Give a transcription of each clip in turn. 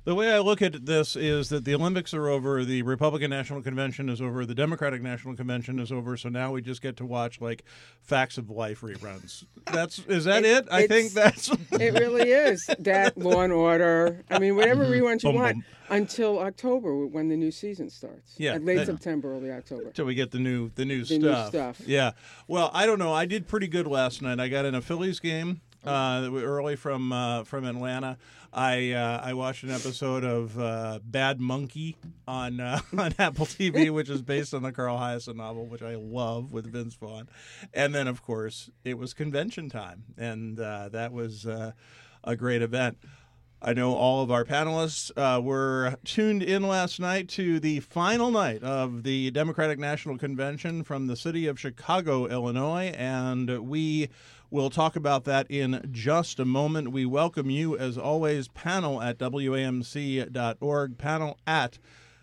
The way I look at this is that the Olympics are over, the Republican National Convention is over, the Democratic National Convention is over, so now we just get to watch like Facts of Life reruns. Is that it? I think that's It really is. That, Law and Order. I mean, whatever reruns you Boom, want boom. until October when the new season starts. Yeah. Late September, early October. till we get the new new stuff. stuff. Yeah. Well, I don't know. I did pretty good last night. I got in a Phillies game early from Atlanta. I watched an episode of Bad Monkey on Apple TV, which is based on the Carl Hiaasen novel, which I love, with Vince Vaughn. And then, of course, it was convention time, and that was a great event. I know all of our panelists were tuned in last night to the final night of the Democratic National Convention from the city of Chicago, Illinois, and we will talk about that in just a moment. We welcome you, as always, panel at WAMC.org, panel at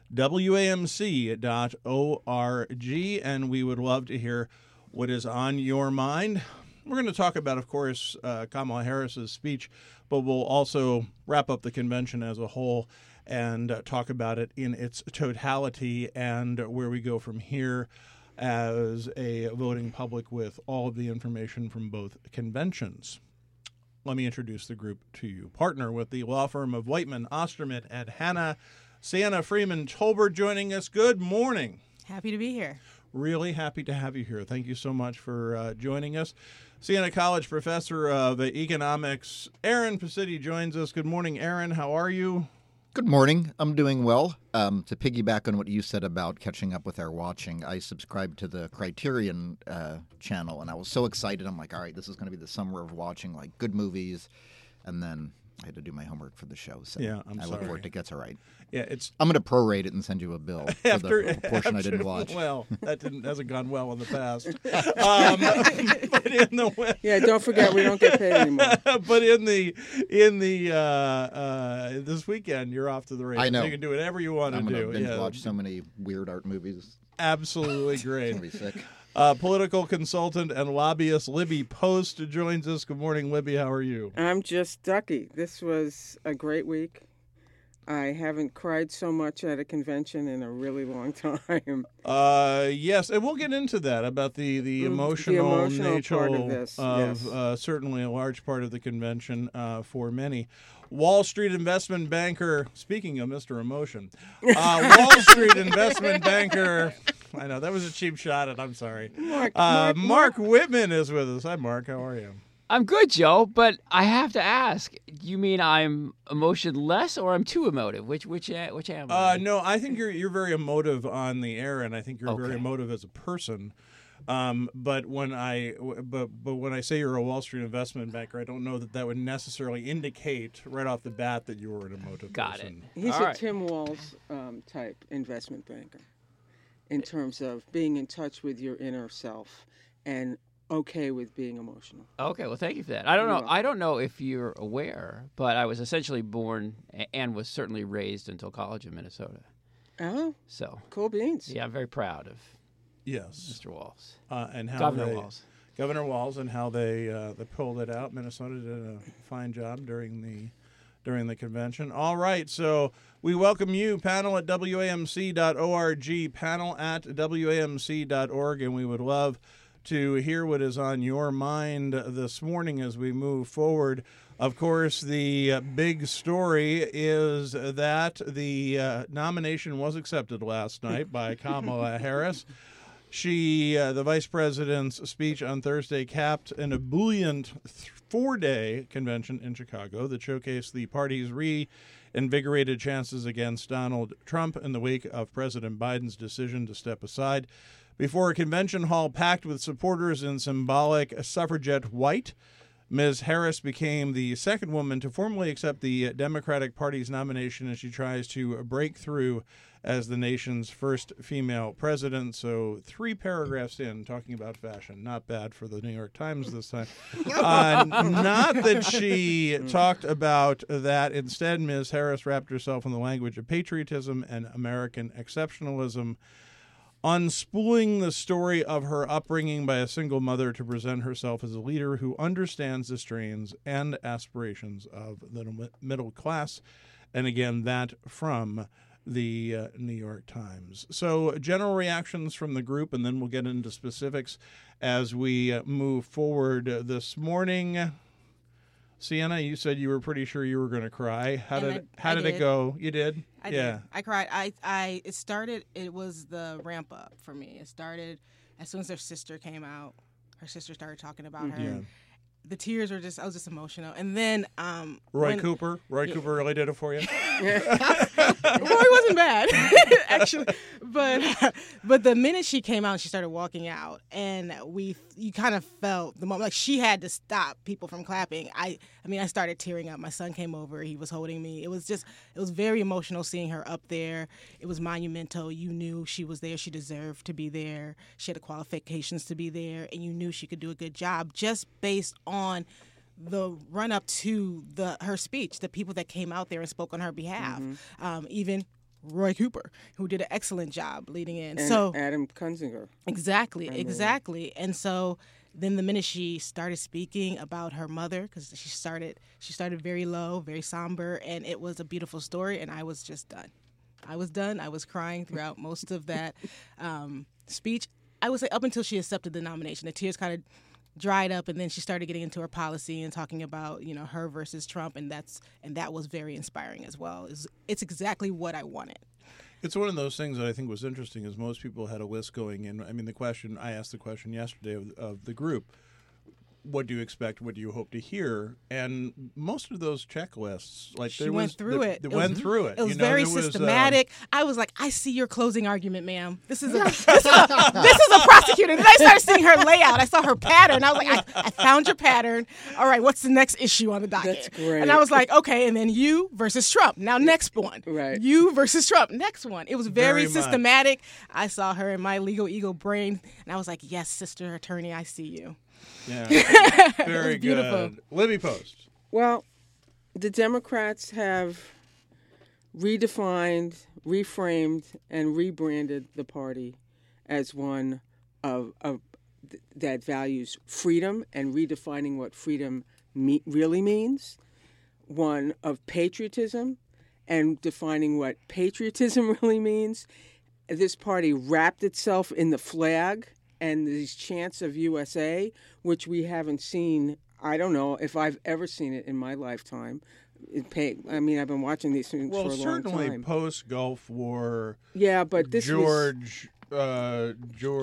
WAMC.org, and we would love to hear what is on your mind. We're going to talk about, of course, Kamala Harris's speech, but we'll also wrap up the convention as a whole and talk about it in its totality and where we go from here as a voting public with all of the information from both conventions. Let me introduce the group to you. Partner with the law firm of Whiteman, Osterman, and Hanna, Sienna Freeman Tolbert joining us. Good morning. Happy to be here. Really happy to have you here. Thank you so much for joining us. Siena College professor of economics, Aaron Pacitti, joins us. Good morning, Aaron. How are you? Good morning. I'm doing well. To piggyback on what you said about catching up with our watching, I subscribed to the Criterion channel, and I was so excited. I'm like, all right, this is going to be the summer of watching like good movies, and then I had to do my homework for the show. So Yeah, I look forward to it gets all right. Yeah, it's I'm going to prorate it and send you a bill for the portion I didn't watch. Well, that hasn't gone well in the past. But in the Yeah, don't forget we don't get paid anymore. but in the this weekend, you're off to the races. I know. You can do whatever you want I'm to going do. to binge Yeah. watch so many weird art movies. Absolutely It's great. going to be sick. Political consultant and lobbyist Libby Post joins us. Good morning, Libby. How are you? I'm just ducky. This was a great week. I haven't cried so much at a convention in a really long time. Yes, and we'll get into that about the emotional nature part of this. of Yes. certainly a large part of the convention for many. Wall Street investment banker, speaking of Mr. Emotion, Wall Street investment banker, I know, that was a cheap shot, and I'm sorry. Mark Whitman is with us. Hi, Mark. How are you? I'm good, Joe, but I have to ask, you mean I'm emotionless or I'm too emotive? Which am I? No, I think you're very emotive on the air, and I think you're very Okay. emotive as a person. But when I say you're a Wall Street investment banker, I don't know that would necessarily indicate right off the bat that you were an emotive Got person. He's All a right. Tim Walz type investment banker in terms of being in touch with your inner self and okay with being emotional. Okay, well, thank you for that. I don't You're know. welcome. I don't know if you're aware, but I was essentially born and was certainly raised until college in Minnesota. Oh, So, cool beans. yeah, I'm very proud of Yes, Mr. Walls. and how Governor Walls. Governor Walz, and how they pulled it out. Minnesota did a fine job during the convention. All right, so we welcome you, panel at WAMC.org, panel at WAMC.org, and we would love to hear what is on your mind this morning as we move forward. Of course, the big story is that the nomination was accepted last night by Kamala Harris. The vice president's speech on Thursday capped an ebullient 4-day convention in Chicago that showcased the party's reinvigorated chances against Donald Trump in the wake of President Biden's decision to step aside. Before a convention hall packed with supporters in symbolic suffragette white, Ms. Harris became the second woman to formally accept the Democratic Party's nomination as she tries to break through as the nation's first female president. So 3 paragraphs in, talking about fashion. Not bad for the New York Times this time. Not that she talked about that. Instead, Ms. Harris wrapped herself in the language of patriotism and American exceptionalism, unspooling the story of her upbringing by a single mother to present herself as a leader who understands the strains and aspirations of the middle class And again, that from the New York Times. So general reactions from the group, and then we'll get into specifics as we move forward this morning. Sienna, you said you were pretty sure you were going to cry. How did it go? You did? I did. I cried. It was the ramp up for me. It started as soon as her sister came out. Her sister started talking about her. Yeah. The tears were I was just emotional. And then Roy Cooper really did it for you? Roy wasn't bad, actually. But the minute she came out and she started walking out, and you kind of felt the moment, like she had to stop people from clapping. I started tearing up. My son came over. He was holding me. It was very emotional seeing her up there. It was monumental. You knew she was there. She deserved to be there. She had the qualifications to be there, and you knew she could do a good job just based on the run up to her speech, the people that came out there and spoke on her behalf, even Roy Cooper, who did an excellent job leading in. And Adam Kunzinger. Exactly. And so then the minute she started speaking about her mother, because she started very low, very somber, and it was a beautiful story, and I was just done. I was crying throughout most of that speech. I would say up until she accepted the nomination. The tears kind of dried up, and then she started getting into her policy and talking about, her versus Trump, and that was very inspiring as well. It's exactly what I wanted. It's one of those things that I think was interesting is most people had a list going in. I mean, I asked the question yesterday of the group, what do you expect? What do you hope to hear? And most of those checklists, like she went through it. It went through it. It was very systematic. I was like, I see your closing argument, ma'am. This is a prosecutor. Then I started seeing her layout. I saw her pattern. I was like, I found your pattern. All right, what's the next issue on the docket? That's great. And I was like, okay, and then you versus Trump. Now next one. Right. You versus Trump. Next one. It was very much systematic. I saw her in my legal ego brain, and I was like, yes, sister attorney, I see you. Yeah, very good. Libby Post. Well, the Democrats have redefined, reframed, and rebranded the party as one of that values freedom and redefining what freedom really means, one of patriotism and defining what patriotism really means. This party wrapped itself in the flag and these chants of USA, which we haven't seen. I don't know if I've ever seen it in my lifetime. I've been watching these things for a long time. Well, certainly post-Gulf War. Yeah, but this George W.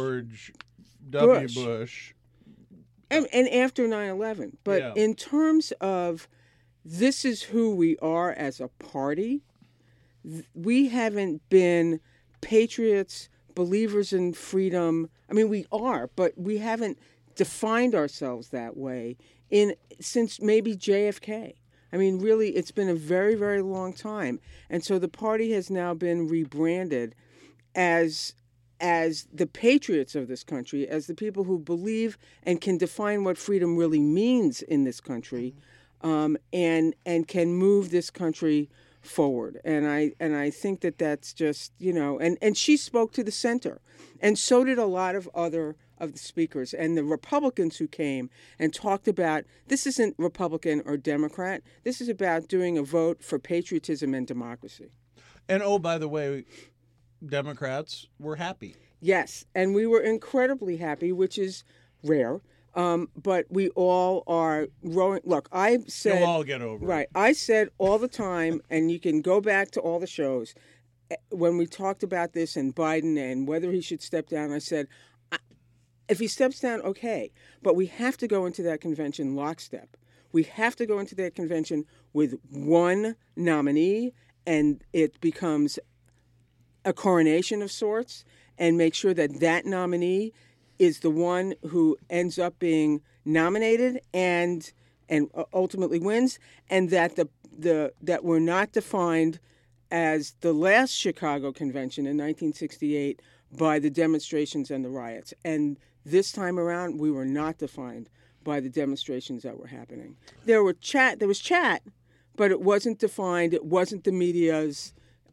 Bush. And after 9/11. But in terms of this is who we are as a party, we haven't been patriots, believers in freedom. I mean, we are, but we haven't defined ourselves that way since maybe JFK. I mean, really, it's been a very, very long time. And so the party has now been rebranded as the patriots of this country, as the people who believe and can define what freedom really means in this country, and can move this country forward. And I think that's just, and she spoke to the center. And so did a lot of other of the speakers and the Republicans who came and talked about this isn't Republican or Democrat. This is about doing a vote for patriotism and democracy. And oh, by the way, Democrats were happy. Yes, and we were incredibly happy, which is rare. But we all are rowing. Look, I said... You'll all get over it. Right. I said all the time, and you can go back to all the shows, when we talked about this and Biden and whether he should step down, I said, if he steps down, okay. But we have to go into that convention lockstep. We have to go into that convention with one nominee, and it becomes a coronation of sorts, and make sure that nominee is the one who ends up being nominated and ultimately wins, and that that we're not defined as the last Chicago convention in 1968 by the demonstrations and the riots. And this time around, we were not defined by the demonstrations that were happening. There was chat, but it wasn't defined. It wasn't the media's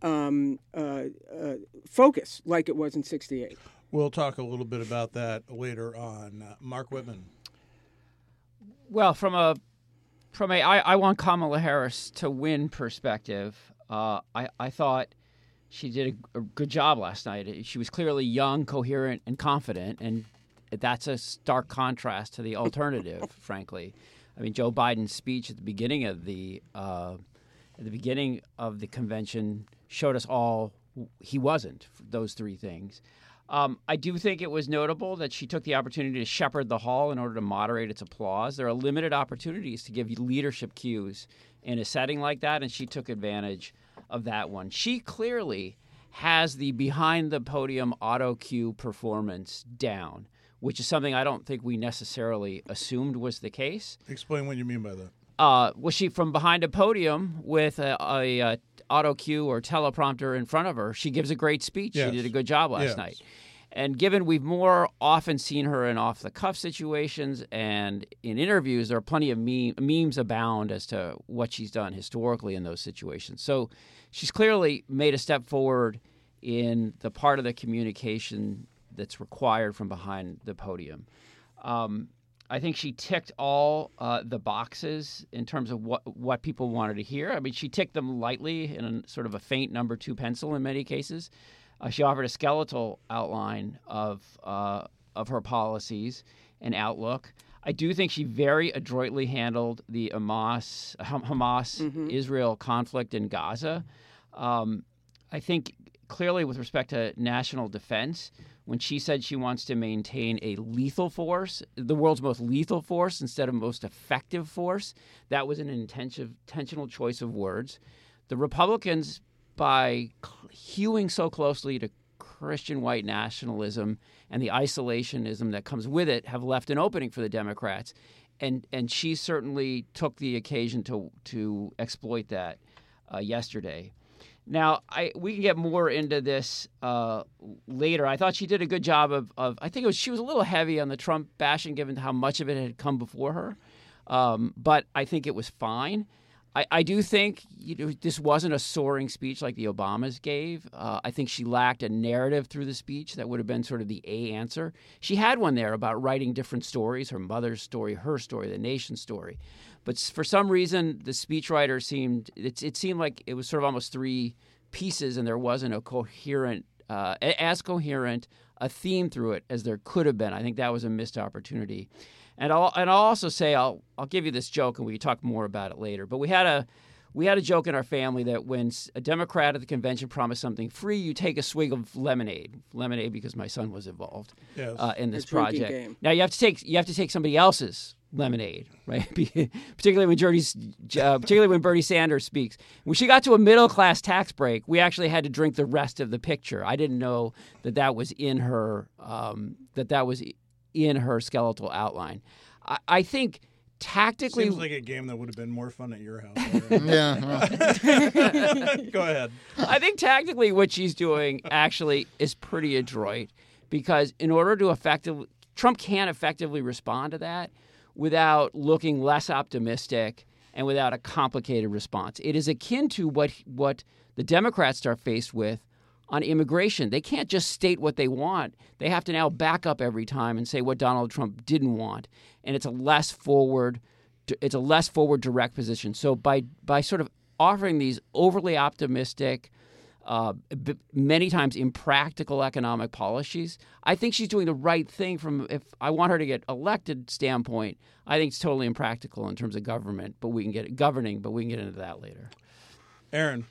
focus like it was in 68. We'll talk a little bit about that later on. Mark Whitman. Well, from a I want Kamala Harris to win perspective, I thought she did a good job last night. She was clearly young, coherent, and confident, and that's a stark contrast to the alternative, frankly. I mean, Joe Biden's speech at the beginning of the convention showed us all he wasn't, those three things. I do think it was notable that she took the opportunity to shepherd the hall in order to moderate its applause. There are limited opportunities to give leadership cues in a setting like that, and she took advantage of that one. She clearly has the behind-the-podium auto cue performance down, which is something I don't think we necessarily assumed was the case. Explain what you mean by that. Was she from behind a podium with a auto cue or teleprompter in front of her? She gives a great speech. Yes. She did a good job last night. And given we've more often seen her in off-the-cuff situations and in interviews, there are plenty of memes abound as to what she's done historically in those situations. So she's clearly made a step forward in the part of the communication that's required from behind the podium. I think she ticked all the boxes in terms of what people wanted to hear. I mean, she ticked them lightly in a sort of a faint number 2 pencil in many cases. She offered a skeletal outline of her policies and outlook. I do think she very adroitly handled the Hamas-Israel conflict in Gaza. I think clearly with respect to national defense, when she said she wants to maintain a lethal force, the world's most lethal force instead of most effective force, that was an intentional choice of words. The Republicans, by hewing so closely to Christian white nationalism and the isolationism that comes with it, have left an opening for the Democrats. And she certainly took the occasion to exploit that yesterday. Now, we can get more into this later. I thought she did a good job of I think she was a little heavy on the Trump bashing given how much of it had come before her. But I think it was fine. I do think this wasn't a soaring speech like the Obamas gave. I think she lacked a narrative through the speech that would have been sort of the A answer. She had one there about writing different stories, her mother's story, her story, the nation's story. But for some reason, the speechwriter seemed like it was sort of almost 3 pieces, and there wasn't a coherent a theme through it as there could have been. I think that was a missed opportunity. And I'll also say I'll give you this joke, and we can talk more about it later. But we had a joke in our family that when a Democrat at the convention promised something free, you take a swig of lemonade because my son was involved in this project. Game. Now you have to take somebody else's lemonade, right? particularly when Bernie Sanders speaks. When she got to a middle class tax break, we actually had to drink the rest of the picture. I didn't know that was in her in her skeletal outline. I think tactically, seems like a game that would have been more fun at your house. Yeah. Go ahead. I think tactically what she's doing actually is pretty adroit because in order to Trump can't effectively respond to that without looking less optimistic and without a complicated response. It is akin to what the Democrats are faced with on immigration. They can't just state what they want. They have to now back up every time and say what Donald Trump didn't want. And it's a less forward direct position. So by sort of offering these overly optimistic, many times impractical economic policies, I think she's doing the right thing from, if I want her to get elected standpoint, I think it's totally impractical in terms of governing, but we can get into that later. Aaron.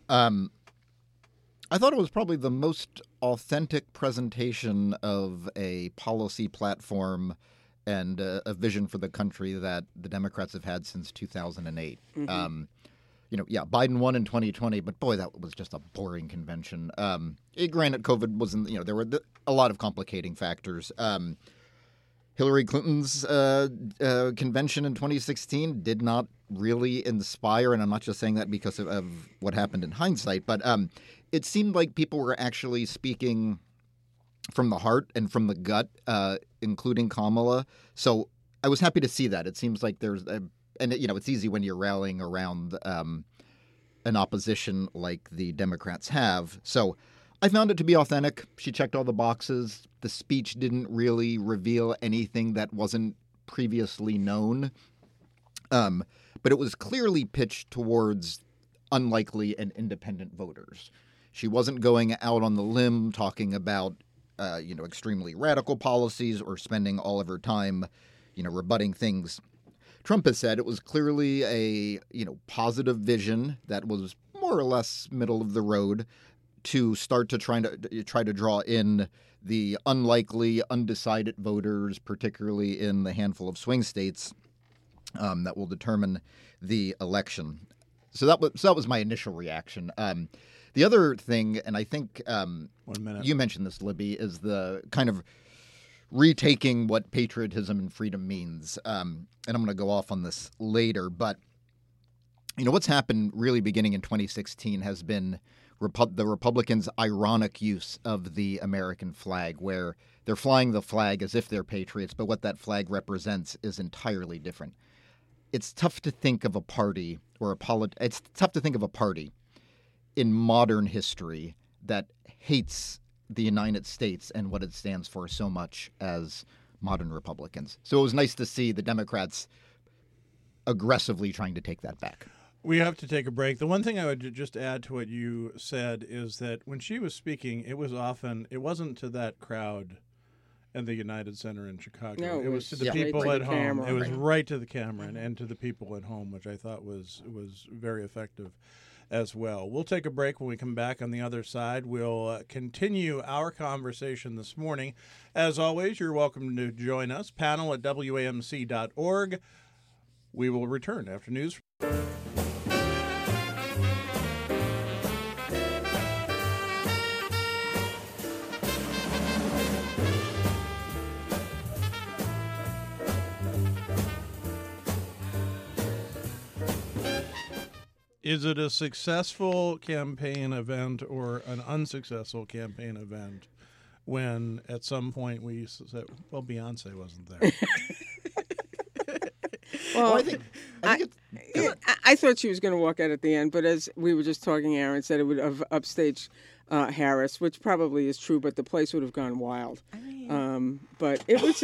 I thought it was probably the most authentic presentation of a policy platform and a vision for the country that the Democrats have had since 2008. Mm-hmm. Biden won in 2020, but boy, that was just a boring convention. Granted, COVID wasn't, there were a lot of complicating factors. Hillary Clinton's convention in 2016 did not really inspire, and I'm not just saying that because of what happened in hindsight, but it seemed like people were actually speaking from the heart and from the gut, including Kamala. So I was happy to see that. It seems like it's easy when you're rallying around an opposition like the Democrats have. So I found it to be authentic. She checked all the boxes. The speech didn't really reveal anything that wasn't previously known. But it was clearly pitched towards unlikely and independent voters. She wasn't going out on the limb talking about, extremely radical policies or spending all of her time, rebutting things Trump has said. It was clearly a, positive vision that was more or less middle of the road to start to try to draw in the unlikely, undecided voters, particularly in the handful of swing states that will determine the election. So that was my initial reaction. The other thing, and I think 1 minute. You mentioned this, Libby, is the kind of retaking what patriotism and freedom means. And I'm going to go off on this later, but what's happened really beginning in 2016 has been the Republicans' ironic use of the American flag, where they're flying the flag as if they're patriots, but what that flag represents is entirely different. It's tough to think of a party it's tough to think of a party in modern history that hates the United States and what it stands for so much as modern Republicans. So it was nice to see the Democrats aggressively trying to take that back. We have to take a break. The one thing I would just add to what you said is that when she was speaking, it wasn't to that crowd at the United Center in Chicago. No, it was to the people right at to the home. camera. It was right to the camera and to the people at home, which I thought was very effective as well. We'll take a break. When we come back on the other side, we'll continue our conversation this morning. As always, you're welcome to join us, panel at WAMC.org. We will return after news. Is it a successful campaign event or an unsuccessful campaign event when at some point we said, well, Beyonce wasn't there? Well, I thought she was going to walk out at the end, but as we were just talking, Aaron said it would have upstaged Harris, which probably is true, but the place would have gone wild. But it was,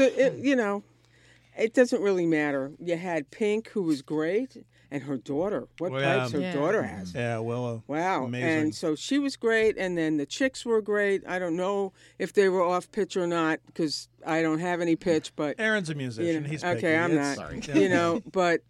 it doesn't really matter. You had Pink, who was great, and her daughter. What pipes her daughter has. Yeah, Willow. Wow. Amazing. And so she was great, and then the chicks were great. I don't know if they were off pitch or not because I don't have any pitch, but Aaron's a musician. He's okay, picky. I'm not. Sorry. But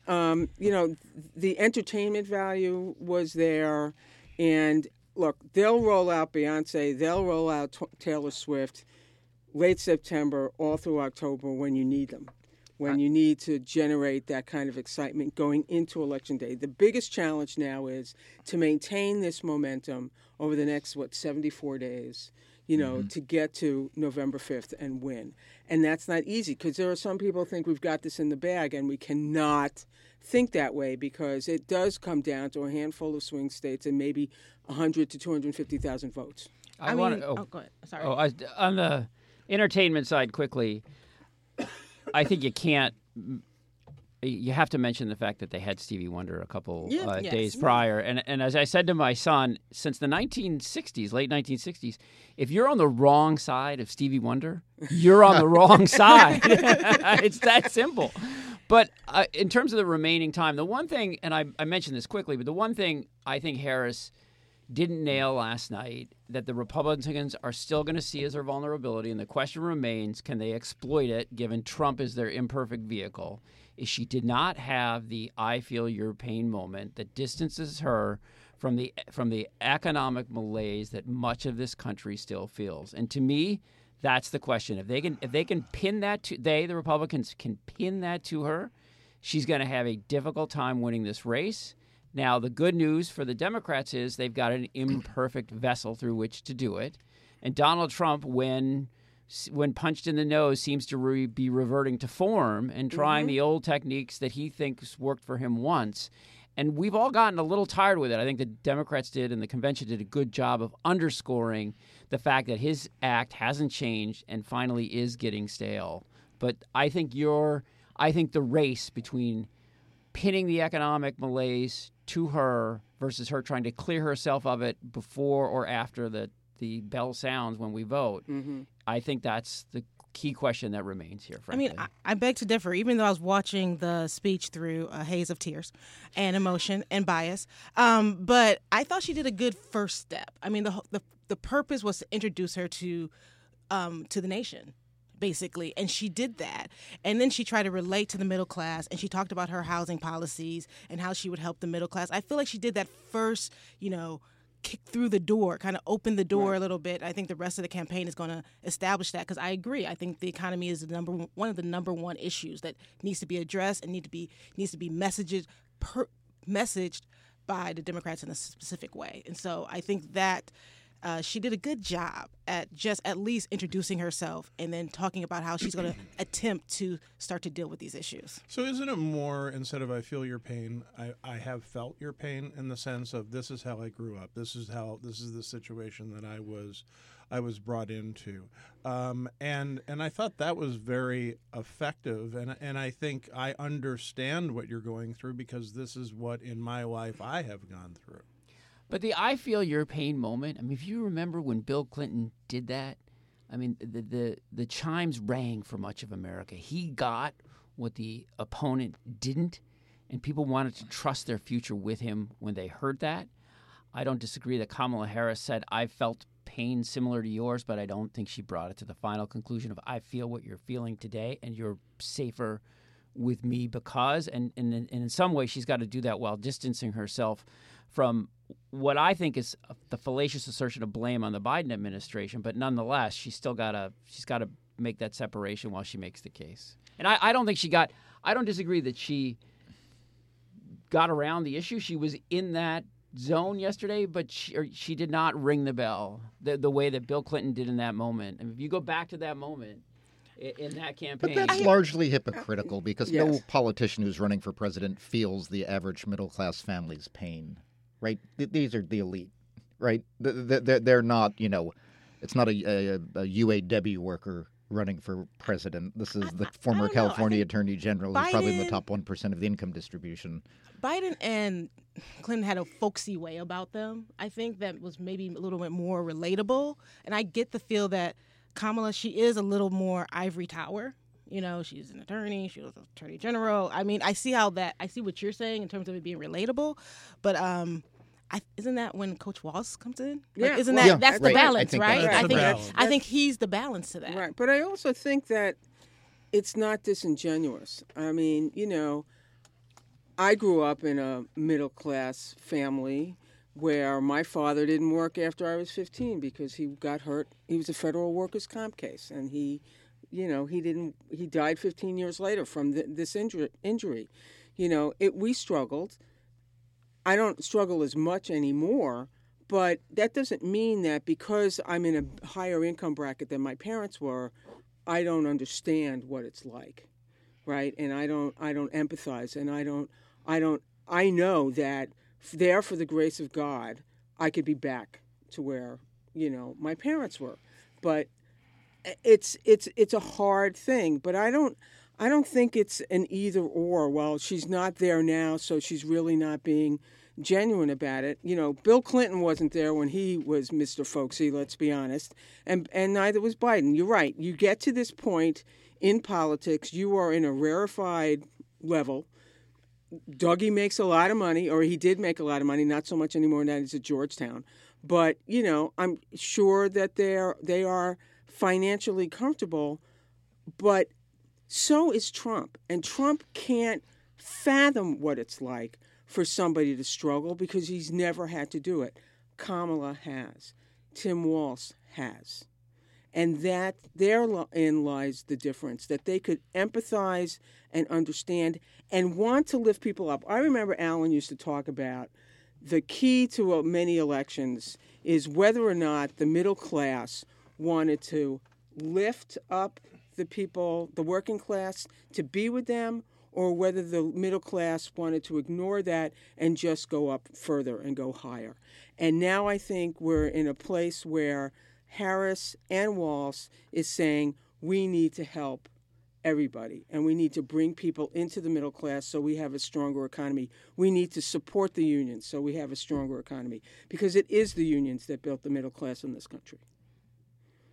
the entertainment value was there, and look, they'll roll out Beyonce, they'll roll out Taylor Swift late September, all through October when you need them. When you need to generate that kind of excitement going into Election Day. The biggest challenge now is to maintain this momentum over the next, 74 days, to get to November 5th and win. And that's not easy because there are some people who think we've got this in the bag, and we cannot think that way because it does come down to a handful of swing states and maybe 100 to 250,000 votes. go ahead. Sorry. On the entertainment side, quickly, I think you have to mention the fact that they had Stevie Wonder a couple days prior. And as I said to my son, since the 1960s, late 1960s, if you're on the wrong side of Stevie Wonder, you're on the wrong side. It's that simple. But in terms of the remaining time, the one thing, and I mentioned this quickly, but the one thing I think Harris didn't nail last night that the Republicans are still going to see as their vulnerability, and the question remains, can they exploit it given Trump is their imperfect vehicle, is she did not have the I feel your pain moment that distances her from the economic malaise that much of this country still feels. And to me, that's the question. If they can pin that to the Republicans can pin that to her, she's going to have a difficult time winning this race. Now, the good news for the Democrats is they've got an imperfect vessel through which to do it. And Donald Trump, when punched in the nose, seems to be reverting to form and trying the old techniques that he thinks worked for him once. And we've all gotten a little tired with it. I think the Democrats did and the convention did a good job of underscoring the fact that his act hasn't changed and finally is getting stale. But I think the race between pinning the economic malaise to her versus her trying to clear herself of it before or after the bell sounds when we vote, I think that's the key question that remains here, frankly. I mean, I beg to differ, even though I was watching the speech through a haze of tears and emotion and bias. But I thought she did a good first step. I mean, the purpose was to introduce her to the nation, basically, and she did that. And then she tried to relate to the middle class, and she talked about her housing policies and how she would help the middle class. I feel like she did that first, kick through the door, kind of open the door a little bit. I think the rest of the campaign is going to establish that, because I agree. I think the economy is one of the number one issues that needs to be addressed and needs to be messaged by the Democrats in a specific way. And so I think that she did a good job at least introducing herself and then talking about how she's going to attempt to start to deal with these issues. So isn't it more, instead of I feel your pain, I have felt your pain, in the sense of this is how I grew up. This is the situation that I was brought into. And I thought that was very effective. And I think I understand what you're going through, because this is what in my life I have gone through. But the I feel your pain moment, I mean, if you remember when Bill Clinton did that, I mean, the chimes rang for much of America. He got what the opponent didn't, and people wanted to trust their future with him when they heard that. I don't disagree that Kamala Harris said, I felt pain similar to yours, but I don't think she brought it to the final conclusion of I feel what you're feeling today, and you're safer with me because, and in some way she's got to do that while distancing herself from what I think is the fallacious assertion of blame on the Biden administration, but nonetheless, she's got to make that separation while she makes the case. And I don't disagree that she got around the issue. She was in that zone yesterday, but she did not ring the bell the way that Bill Clinton did in that moment. And if you go back to that moment in that campaign. But that's largely hypocritical, because no politician who's running for president feels the average middle-class family's pain. Right, these are the elite, right? They're not, it's not a UAW worker running for president. This is the former California Attorney General, who's probably in the top 1% of the income distribution. Biden and Clinton had a folksy way about them. I think that was maybe a little bit more relatable. And I get the feel that Kamala, she is a little more ivory tower. She's an attorney. She was an attorney general. I mean, I see what you're saying in terms of it being relatable, but isn't that when Coach Walz comes in? Yeah, that's the balance, right? I think he's the balance to that. Right, but I also think that it's not disingenuous. I mean, I grew up in a middle class family where my father didn't work after I was 15 because he got hurt. He was a federal workers' comp case, and he died 15 years later from this injury. We struggled. I don't struggle as much anymore, but that doesn't mean that because I'm in a higher income bracket than my parents were, I don't understand what it's like, right? And I don't empathize, and I know that there, for the grace of God, I could be back to where my parents were, but it's a hard thing. But I don't think it's an either or. Well, she's not there now, so she's really not being genuine about it. Bill Clinton wasn't there when he was Mr. Folksy, let's be honest, and neither was Biden. You're right. You get to this point in politics, you are in a rarefied level. Dougie makes a lot of money, or he did make a lot of money, not so much anymore now he's at Georgetown. But, I'm sure that they are financially comfortable, but so is Trump. And Trump can't fathom what it's like for somebody to struggle because he's never had to do it. Kamala has. Tim Walz has. And that therein lies the difference, that they could empathize and understand and want to lift people up. I remember Alan used to talk about the key to many elections is whether or not the middle class wanted to lift up the people, the working class, to be with them, or whether the middle class wanted to ignore that and just go up further and go higher. And now I think we're in a place where Harris and Walz is saying we need to help everybody, and we need to bring people into the middle class so we have a stronger economy. We need to support the unions so we have a stronger economy, because it is the unions that built the middle class in this country.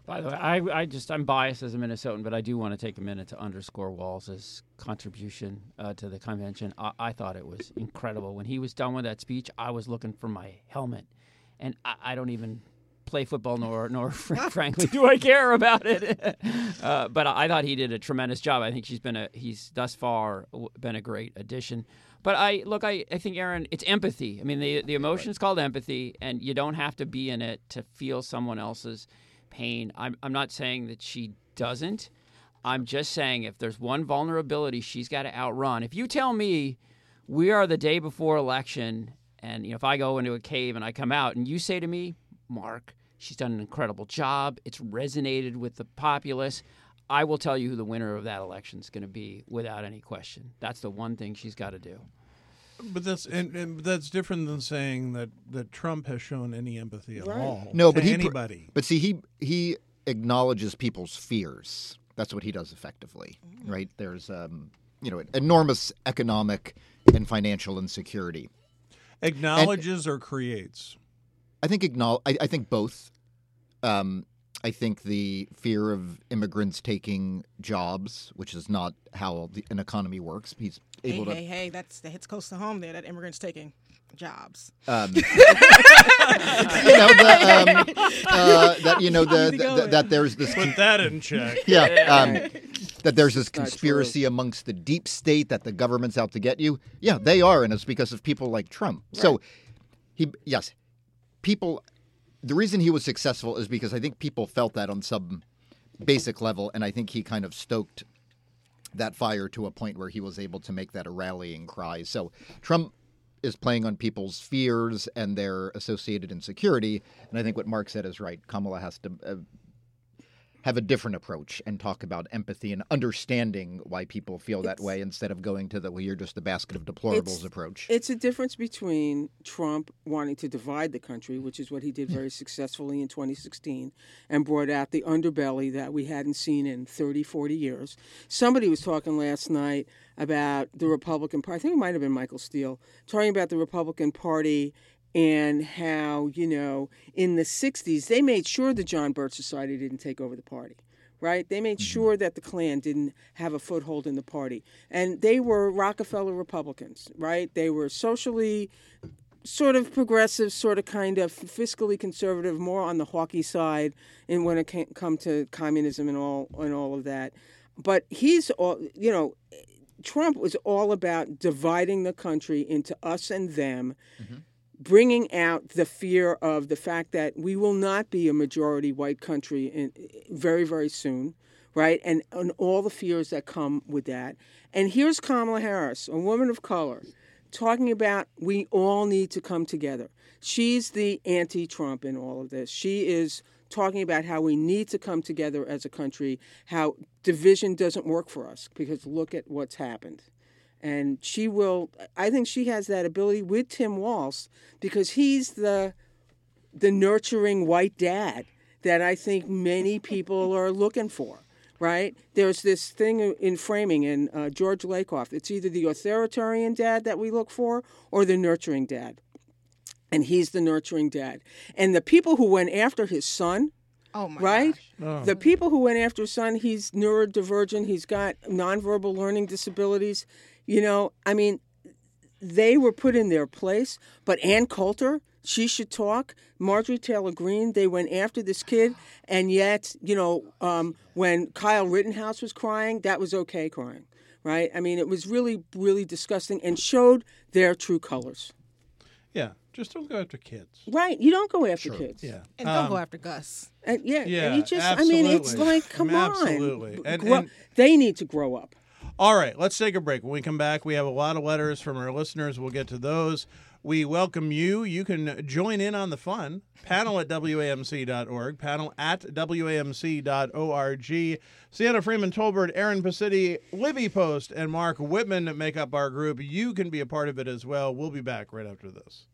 By the way, I'm biased as a Minnesotan, but I do want to take a minute to underscore Walz's contribution to the convention. I thought it was incredible. When he was done with that speech, I was looking for my helmet, and I don't even play football, nor frankly do I care about it. But I thought he did a tremendous job. I think he's thus far been a great addition. But I think, Aaron, it's empathy. I mean, the emotion is called empathy, and you don't have to be in it to feel someone else's pain. I'm not saying that she doesn't. I'm just saying if there's one vulnerability she's got to outrun. If you tell me we are the day before election, and if I go into a cave and I come out, and you say to me, Mark, she's done an incredible job, it's resonated with the populace, I will tell you who the winner of that election is going to be without any question. That's the one thing she's got to do. But that's different than saying that Trump has shown any empathy at all. No, to but anybody. But see, he acknowledges people's fears. That's what he does effectively, right? There's enormous economic and financial insecurity. Acknowledges or creates? I think I think both. I think the fear of immigrants taking jobs, which is not how an economy works. He's able to. Hey, that hits close to home there. That immigrants taking jobs. That there's this. Put that in check. Yeah. That there's this conspiracy amongst the deep state that the government's out to get you. Yeah, they are, and it's because of people like Trump. Right. So, people. The reason he was successful is because I think people felt that on some basic level, and I think he kind of stoked that fire to a point where he was able to make that a rallying cry. So Trump is playing on people's fears and their associated insecurity, and I think what Mark said is right. Kamala has to have a different approach and talk about empathy and understanding why people feel that way instead of going to you're just the basket of deplorables approach. It's a difference between Trump wanting to divide the country, which is what he did very successfully in 2016, and brought out the underbelly that we hadn't seen in 30, 40 years. Somebody was talking last night about the Republican Party. I think it might have been Michael Steele, talking about the Republican Party and how, in the 60s, they made sure the John Birch Society didn't take over the party, right? They made sure that the Klan didn't have a foothold in the party. And they were Rockefeller Republicans, right? They were socially sort of progressive, sort of kind of fiscally conservative, more on the hawky side and when it come to communism and all of that. But Trump was all about dividing the country into us and them, bringing out the fear of the fact that we will not be a majority white country very, very soon, right? And all the fears that come with that. And here's Kamala Harris, a woman of color, talking about we all need to come together. She's the anti-Trump in all of this. She is talking about how we need to come together as a country, how division doesn't work for us, because look at what's happened. And I think she has that ability with Tim Walz because he's the nurturing white dad that I think many people are looking for, right? There's this thing in framing in George Lakoff. It's either the authoritarian dad that we look for or the nurturing dad. And he's the nurturing dad. And the people who went after his son, right? The people who went after his son, he's neurodivergent. He's got nonverbal learning disabilities. They were put in their place. But Ann Coulter, she should talk. Marjorie Taylor Greene, they went after this kid. And yet, when Kyle Rittenhouse was crying, that was okay crying, right? It was really, really disgusting and showed their true colors. Yeah, just don't go after kids. Right, you don't go after kids. Yeah, and don't go after Gus. And and you just, absolutely. It's like, come on. Absolutely. And they need to grow up. All right, let's take a break. When we come back, we have a lot of letters from our listeners. We'll get to those. We welcome you. You can join in on the fun. Panel at WAMC.org. Panel at WAMC.org. Sienna Freeman Tolbert, Aaron Pacitti, Libby Post, and Mark Whitman make up our group. You can be a part of it as well. We'll be back right after this.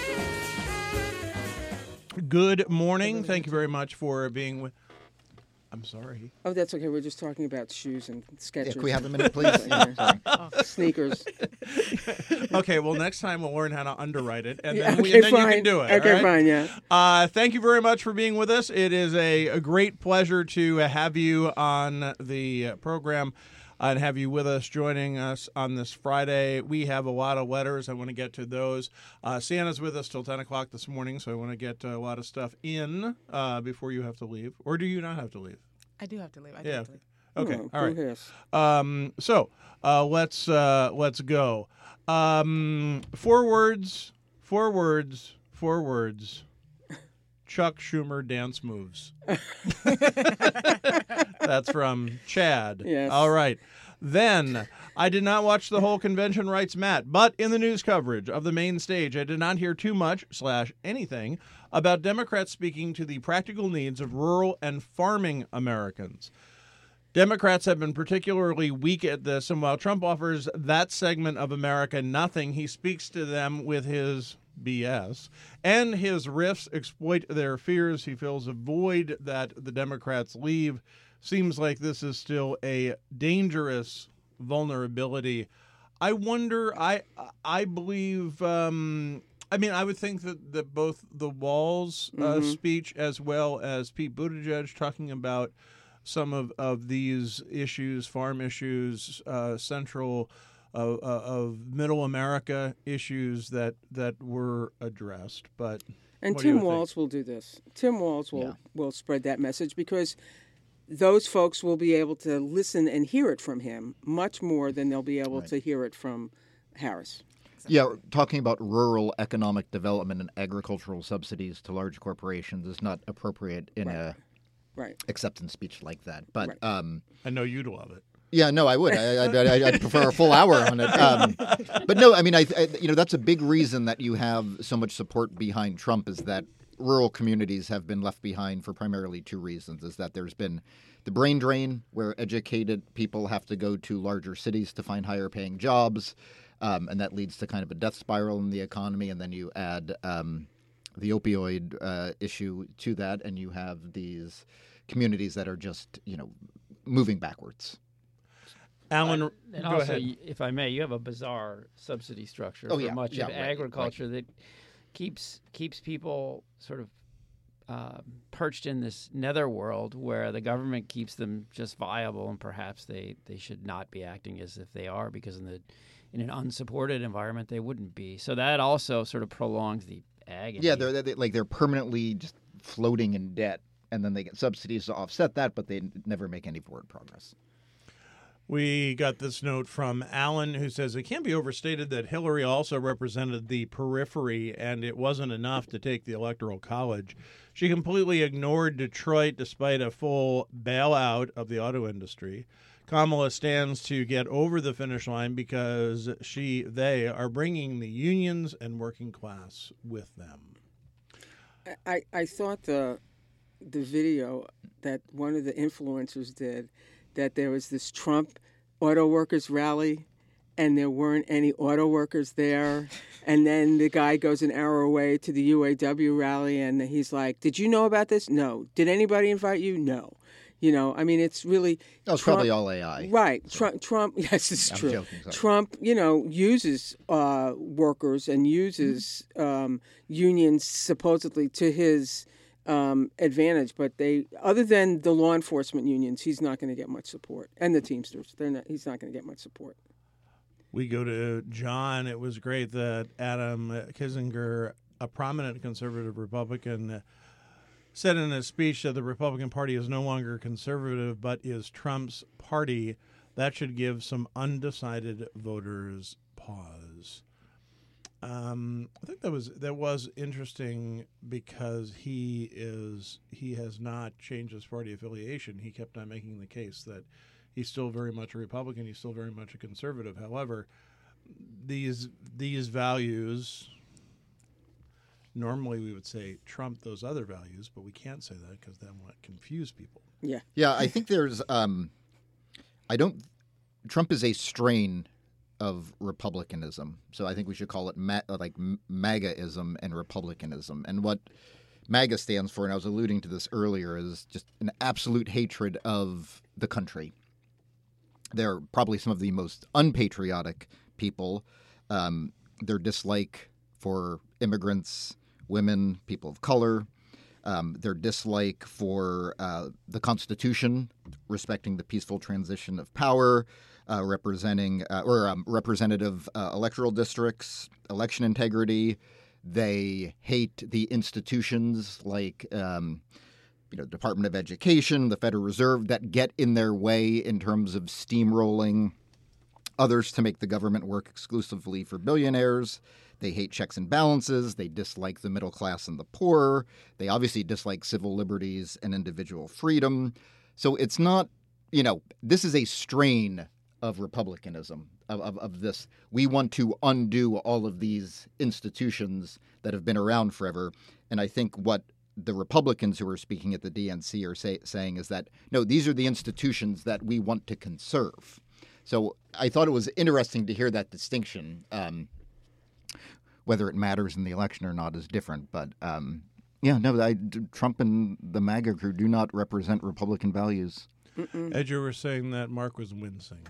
Good morning. Thank you very much for being with. I'm sorry. Oh, that's okay. We're just talking about shoes and Yeah, Skechers. can we have a minute, please? Sorry. Sneakers. Okay, well, next time we'll learn how to underwrite it, and Yeah, then, okay, then fine. you can do it. Okay, all right? fine, yeah. Thank you very much for being with us. It is a great pleasure to have you on the program and have you with us, joining us on this Friday. We have a lot of letters. I want to get to those. Sienna's with us till 10 o'clock this morning, so I want to get a lot of stuff in before you have to leave. Or do you not have to leave? I do have to leave. Yeah. Have to leave. Okay, Oh, all right. go ahead. Let's go. Four words. Chuck Schumer dance moves. That's from Chad. Yes. All right. Then, I did not watch the whole convention, writes Matt, but in the news coverage of the main stage, I did not hear too much / anything about Democrats speaking to the practical needs of rural and farming Americans. Democrats have been particularly weak at this, and while Trump offers that segment of America nothing, he speaks to them with his BS, and his riffs exploit their fears. He fills a void that the Democrats leave. Seems like this is still a dangerous vulnerability. I wonder, I believe, I would think that both the Walz speech as well as Pete Buttigieg talking about some of these issues, farm issues, central of middle America issues that were addressed. But And what do you Tim think? Walz will do this. Tim Walz will spread that message because those folks will be able to listen and hear it from him much more than they'll be able to hear it from Harris. Yeah, talking about rural economic development and agricultural subsidies to large corporations is not appropriate in a acceptance speech like that. But I know you'd love it. yeah, no, I would. I'd prefer a full hour on it. But no, I mean, I that's a big reason that you have so much support behind Trump is that rural communities have been left behind for primarily two reasons. Is that there's been the brain drain where educated people have to go to larger cities to find higher paying jobs. And that leads to kind of a death spiral in the economy. And then you add the opioid issue to that, and you have these communities that are just, moving backwards. Alan, and go also, ahead. if I may, you have a bizarre subsidy structure Oh, for yeah. much Yeah, of right, agriculture that keeps people sort of perched in this netherworld where the government keeps them just viable, and perhaps they should not be acting as if they are, because in an unsupported environment they wouldn't be. So that also sort of prolongs the agony. Yeah, they're permanently just floating in debt, and then they get subsidies to offset that, but they never make any forward progress. We got this note from Alan, who says, it can't be overstated that Hillary also represented the periphery, and it wasn't enough to take the Electoral College. She completely ignored Detroit despite a full bailout of the auto industry. Kamala stands to get over the finish line because they are bringing the unions and working class with them. I thought the video that one of the influencers did, that there was this Trump auto workers rally and there weren't any auto workers there. And then the guy goes an hour away to the UAW rally and he's like, did you know about this? No. Did anybody invite you? No. It's really... That was probably all AI. Right. Trump, yes, it's I'm true. joking, sorry. Trump, uses workers and uses unions supposedly to his advantage, but other than the law enforcement unions, he's not going to get much support, and the Teamsters. He's not going to get much support. We go to John. It was great that Adam Kinzinger, a prominent conservative Republican, said in a speech that the Republican Party is no longer conservative, but is Trump's party. That should give some undecided voters pause. I think that was interesting because he has not changed his party affiliation. He kept on making the case that he's still very much a Republican. He's still very much a conservative. However, these values, normally we would say trump those other values, but we can't say that because then we'll confuse people. Yeah. Yeah, I think there's Trump is a strain of republicanism. So I think we should call it MAGAism and republicanism. And what MAGA stands for, and I was alluding to this earlier, is just an absolute hatred of the country. They're probably some of the most unpatriotic people. Their dislike for immigrants, women, people of color, their dislike for the Constitution, respecting the peaceful transition of power, representative electoral districts, election integrity. They hate the institutions like Department of Education, the Federal Reserve, that get in their way in terms of steamrolling others to make the government work exclusively for billionaires. They hate checks and balances. They dislike the middle class and the poor. They obviously dislike civil liberties and individual freedom. So it's not, this is a strain of republicanism, of this. We want to undo all of these institutions that have been around forever. And I think what the Republicans who are speaking at the DNC are saying is that, no, these are the institutions that we want to conserve. So I thought it was interesting to hear that distinction. Whether it matters in the election or not is different. But, Trump and the MAGA crew do not represent Republican values. Ed, you were saying that Mark was wincing.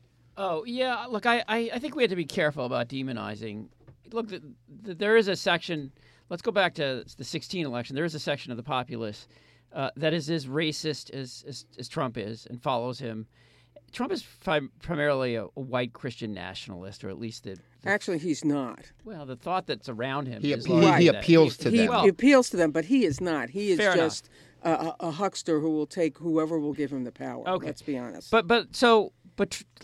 Oh, yeah. Look, I think we have to be careful about demonizing. Look, there is a section. Let's go back to the 2016 election. There is a section of the populace that is as racist as Trump is and follows him. Trump is primarily a white Christian nationalist, or at least Actually, he's not. Well, the thought that's around him he is appeals to them. He appeals to them, but he is not. He is Fair just a huckster who will take whoever will give him the power. Okay. Let's be honest. But it's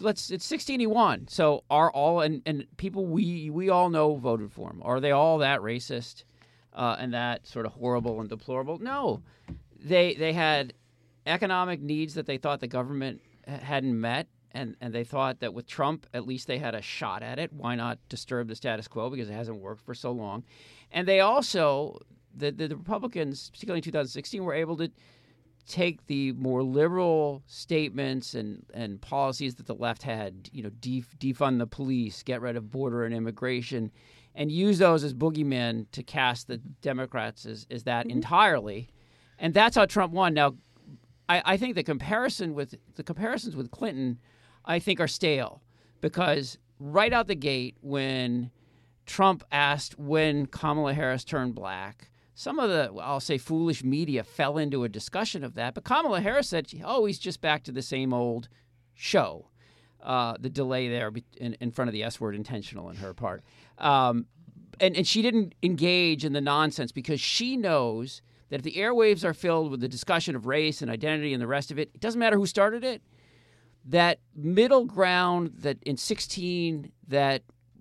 1681. So are all and people we all know voted for him. Are they all that racist and that sort of horrible and deplorable? No, they had economic needs that they thought the government hadn't met, and they thought that with Trump, at least they had a shot at it. Why not disturb the status quo, because it hasn't worked for so long? And they also, the Republicans, particularly in 2016, were able to take the more liberal statements and policies that the left had, defund the police, get rid of border and immigration, and use those as boogeymen to cast the Democrats as that entirely. And that's how Trump won. Now, I think the comparisons with Clinton, I think, are stale, because right out the gate, when Trump asked when Kamala Harris turned black, some of the, I'll say, foolish media fell into a discussion of that. But Kamala Harris said, he's just back to the same old show. The delay there in front of the S word, intentional on her part. And she didn't engage in the nonsense, because she knows that if the airwaves are filled with the discussion of race and identity and the rest of it, it doesn't matter who started it, that middle ground that in 2016 that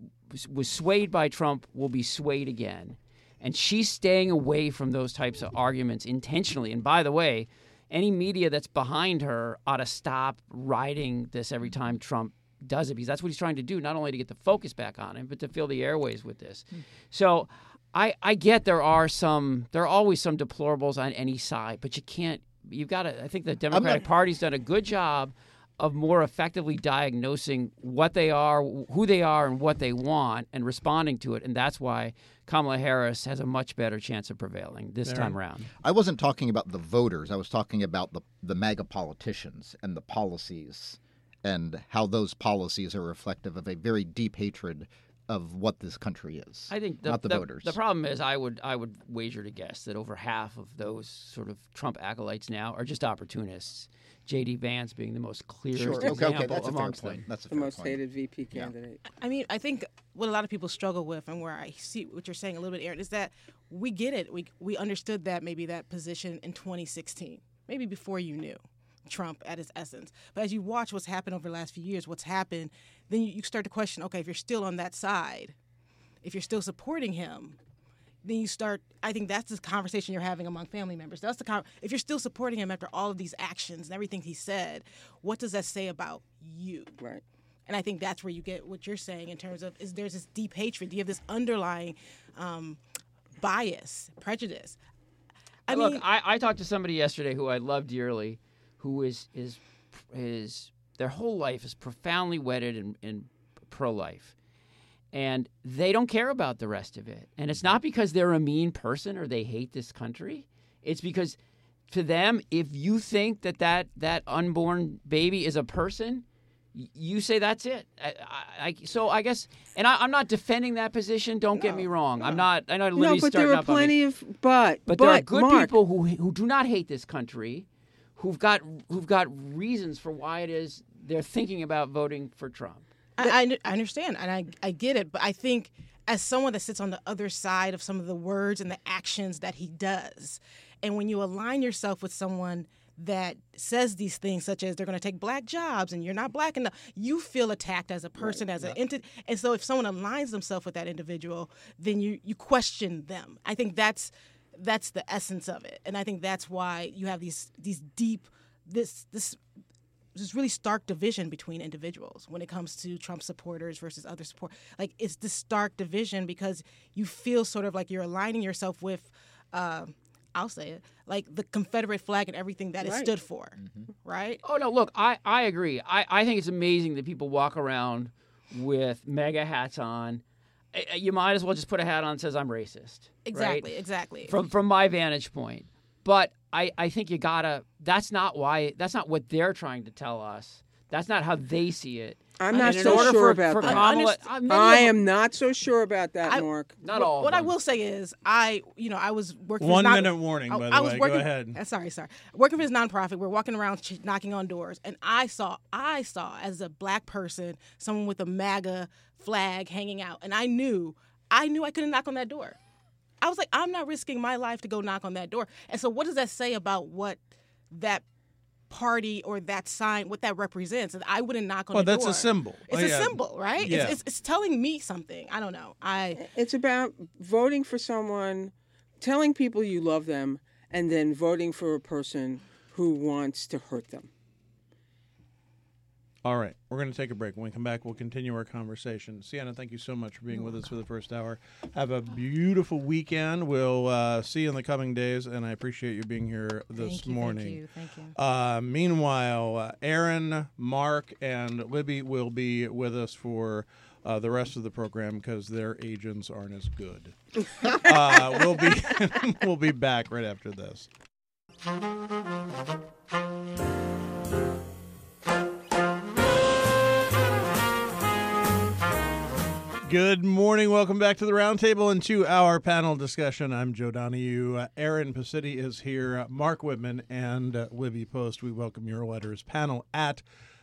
was swayed by Trump will be swayed again. And she's staying away from those types of arguments intentionally. And by the way, any media that's behind her ought to stop riding this every time Trump does it, because that's what he's trying to do, not only to get the focus back on him, but to fill the airways with this. So I get there are always some deplorables on any side, but I think the Democratic Party's done a good job of more effectively diagnosing what they are, who they are, and what they want, and responding to it. And that's why Kamala Harris has a much better chance of prevailing this time around. I wasn't talking about the voters. I was talking about the MAGA politicians and the policies, and how those policies are reflective of a very deep hatred of what this country is. I think not the voters. The problem is, I would wager to guess that over half of those sort of Trump acolytes now are just opportunists. J.D. Vance being the most clearest example that's amongst a fair point. them. That's a the fair most point. hated VP candidate. I mean, I think what a lot of people struggle with, and where I see what you're saying a little bit, Aaron, is that we get it. We understood that maybe that position in 2016, maybe before you knew Trump at his essence. But as you watch what's happened over the last few years, what's happened, then you start to question, okay, if you're still on that side, if you're still supporting him, then you start, I think that's the conversation you're having among family members. That's if you're still supporting him after all of these actions and everything he said, what does that say about you? Right. And I think that's where you get what you're saying in terms of, there's this deep hatred. Do you have this underlying bias, prejudice? I talked to somebody yesterday who I love dearly, who is their whole life is profoundly wedded in pro-life. And they don't care about the rest of it. And it's not because they're a mean person or they hate this country. It's because to them, if you think that unborn baby is a person, you say that's it. So I guess, and I'm not defending that position. Don't get me wrong. I'm not. I know Libby's but there starting are up on plenty me. of but there are good Mark, people who do not hate this country, who've got reasons for why it is they're thinking about voting for Trump. I understand, and I get it, but I think as someone that sits on the other side of some of the words and the actions that he does, and when you align yourself with someone that says these things, such as they're going to take black jobs and you're not black enough, you feel attacked as a person, as an entity. And so if someone aligns themselves with that individual, then you question them. I think that's the essence of it. And I think that's why you have these deep, this really stark division between individuals when it comes to Trump supporters versus other support. Like, it's this stark division because you feel sort of like you're aligning yourself with, I'll say it, like the Confederate flag and everything that it stood for, right? Oh, no, look, I agree. I think it's amazing that people walk around with MAGA hats on. You might as well just put a hat on that says I'm racist. Exactly, right? exactly. From my vantage point. But I think you gotta. That's not what they're trying to tell us. That's not how they see it. I'm not so sure about that. I am not so sure about that, Mark. Not all. What I will say is, I was working. 1 minute warning, by the way. Working, go ahead. Sorry. Working for his nonprofit, we're walking around knocking on doors, and I saw as a black person, someone with a MAGA flag hanging out, and I knew I couldn't knock on that door. I was like, I'm not risking my life to go knock on that door. And so what does that say about what that party or that sign, what that represents? I wouldn't knock on the door. Well, that's a symbol. It's a symbol, right? Yeah. It's telling me something. I don't know. It's about voting for someone, telling people you love them, and then voting for a person who wants to hurt them. All right, we're going to take a break. When we come back, we'll continue our conversation. Sienna, thank you so much for being with us for the first hour. Have a beautiful weekend. We'll see you in the coming days, and I appreciate you being here this morning. Thank you. Meanwhile, Aaron, Mark, and Libby will be with us for the rest of the program because their agents aren't as good. We'll be back right after this. Good morning. Welcome back to the Roundtable and to our panel discussion. I'm Joe Donahue. Aaron Pacitti is here. Mark Whitman and Libby Post. We welcome your letters. Panel at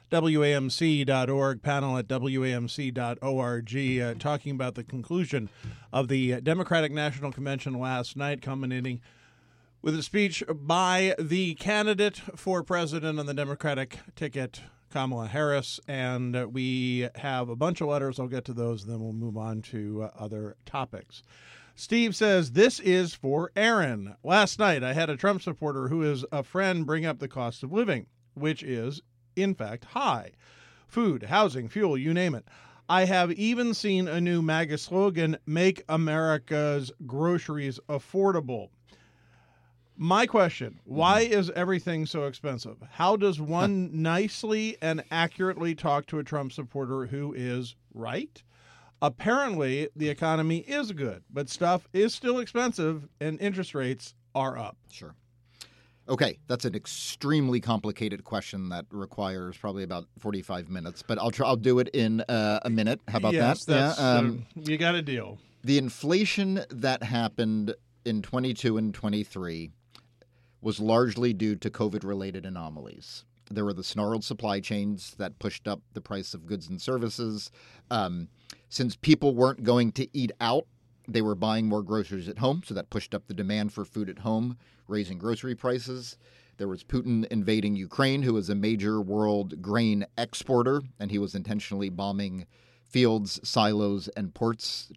WAMC.org, panel at WAMC.org, talking about the conclusion of the Democratic National Convention last night, culminating with a speech by the candidate for president on the Democratic ticket, Kamala Harris, and we have a bunch of letters. I'll get to those, then we'll move on to other topics. Steve says, this is for Aaron. Last night, I had a Trump supporter who is a friend bring up the cost of living, which is, in fact, high. Food, housing, fuel, you name it. I have even seen a new MAGA slogan, Make America's Groceries Affordable. My question, why is everything so expensive? How does one nicely and accurately talk to a Trump supporter who is right? Apparently, the economy is good, but stuff is still expensive and interest rates are up. Sure. Okay, that's an extremely complicated question that requires probably about 45 minutes, but I'll do it in a minute. How about that? Yeah, you got a deal. The inflation that happened in 22 and 23 was largely due to COVID-related anomalies. There were the snarled supply chains that pushed up the price of goods and services. Since people weren't going to eat out, they were buying more groceries at home, so that pushed up the demand for food at home, raising grocery prices. There was Putin invading Ukraine, who is a major world grain exporter, and he was intentionally bombing fields, silos, and ports.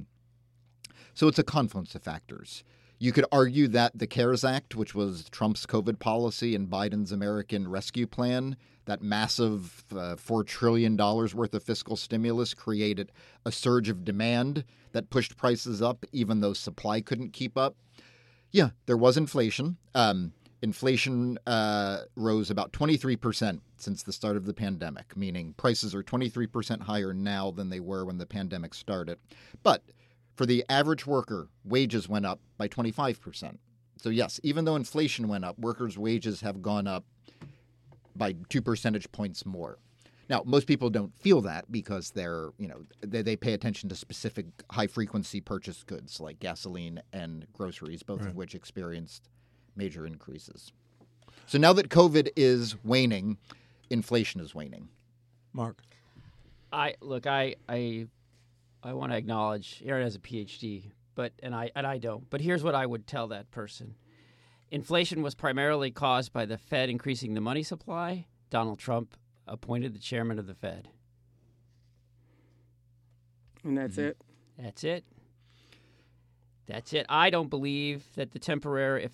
So it's a confluence of factors. You could argue that the CARES Act, which was Trump's COVID policy and Biden's American Rescue Plan, that massive $4 trillion worth of fiscal stimulus created a surge of demand that pushed prices up even though supply couldn't keep up. Yeah, there was inflation. inflation rose about 23% since the start of the pandemic, meaning prices are 23% higher now than they were when the pandemic started. But for the average worker, wages went up by 25%. So yes, even though inflation went up, workers' wages have gone up by 2 percentage points more. Now, most people don't feel that because they pay attention to specific high-frequency purchase goods like gasoline and groceries, both of which experienced major increases. So now that COVID is waning, inflation is waning. Mark. I want to acknowledge Aaron has a PhD, and I don't. But here's what I would tell that person. Inflation was primarily caused by the Fed increasing the money supply. Donald Trump appointed the chairman of the Fed. And that's it? That's it. That's it. I don't believe that the temporary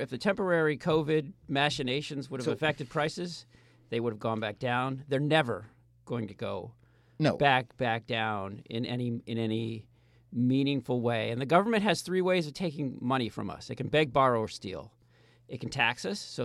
COVID machinations would have affected prices, they would have gone back down. They're never going to go back down in any meaningful way. And the government has 3 ways of taking money from us. It can beg, borrow, or steal. It can tax us. So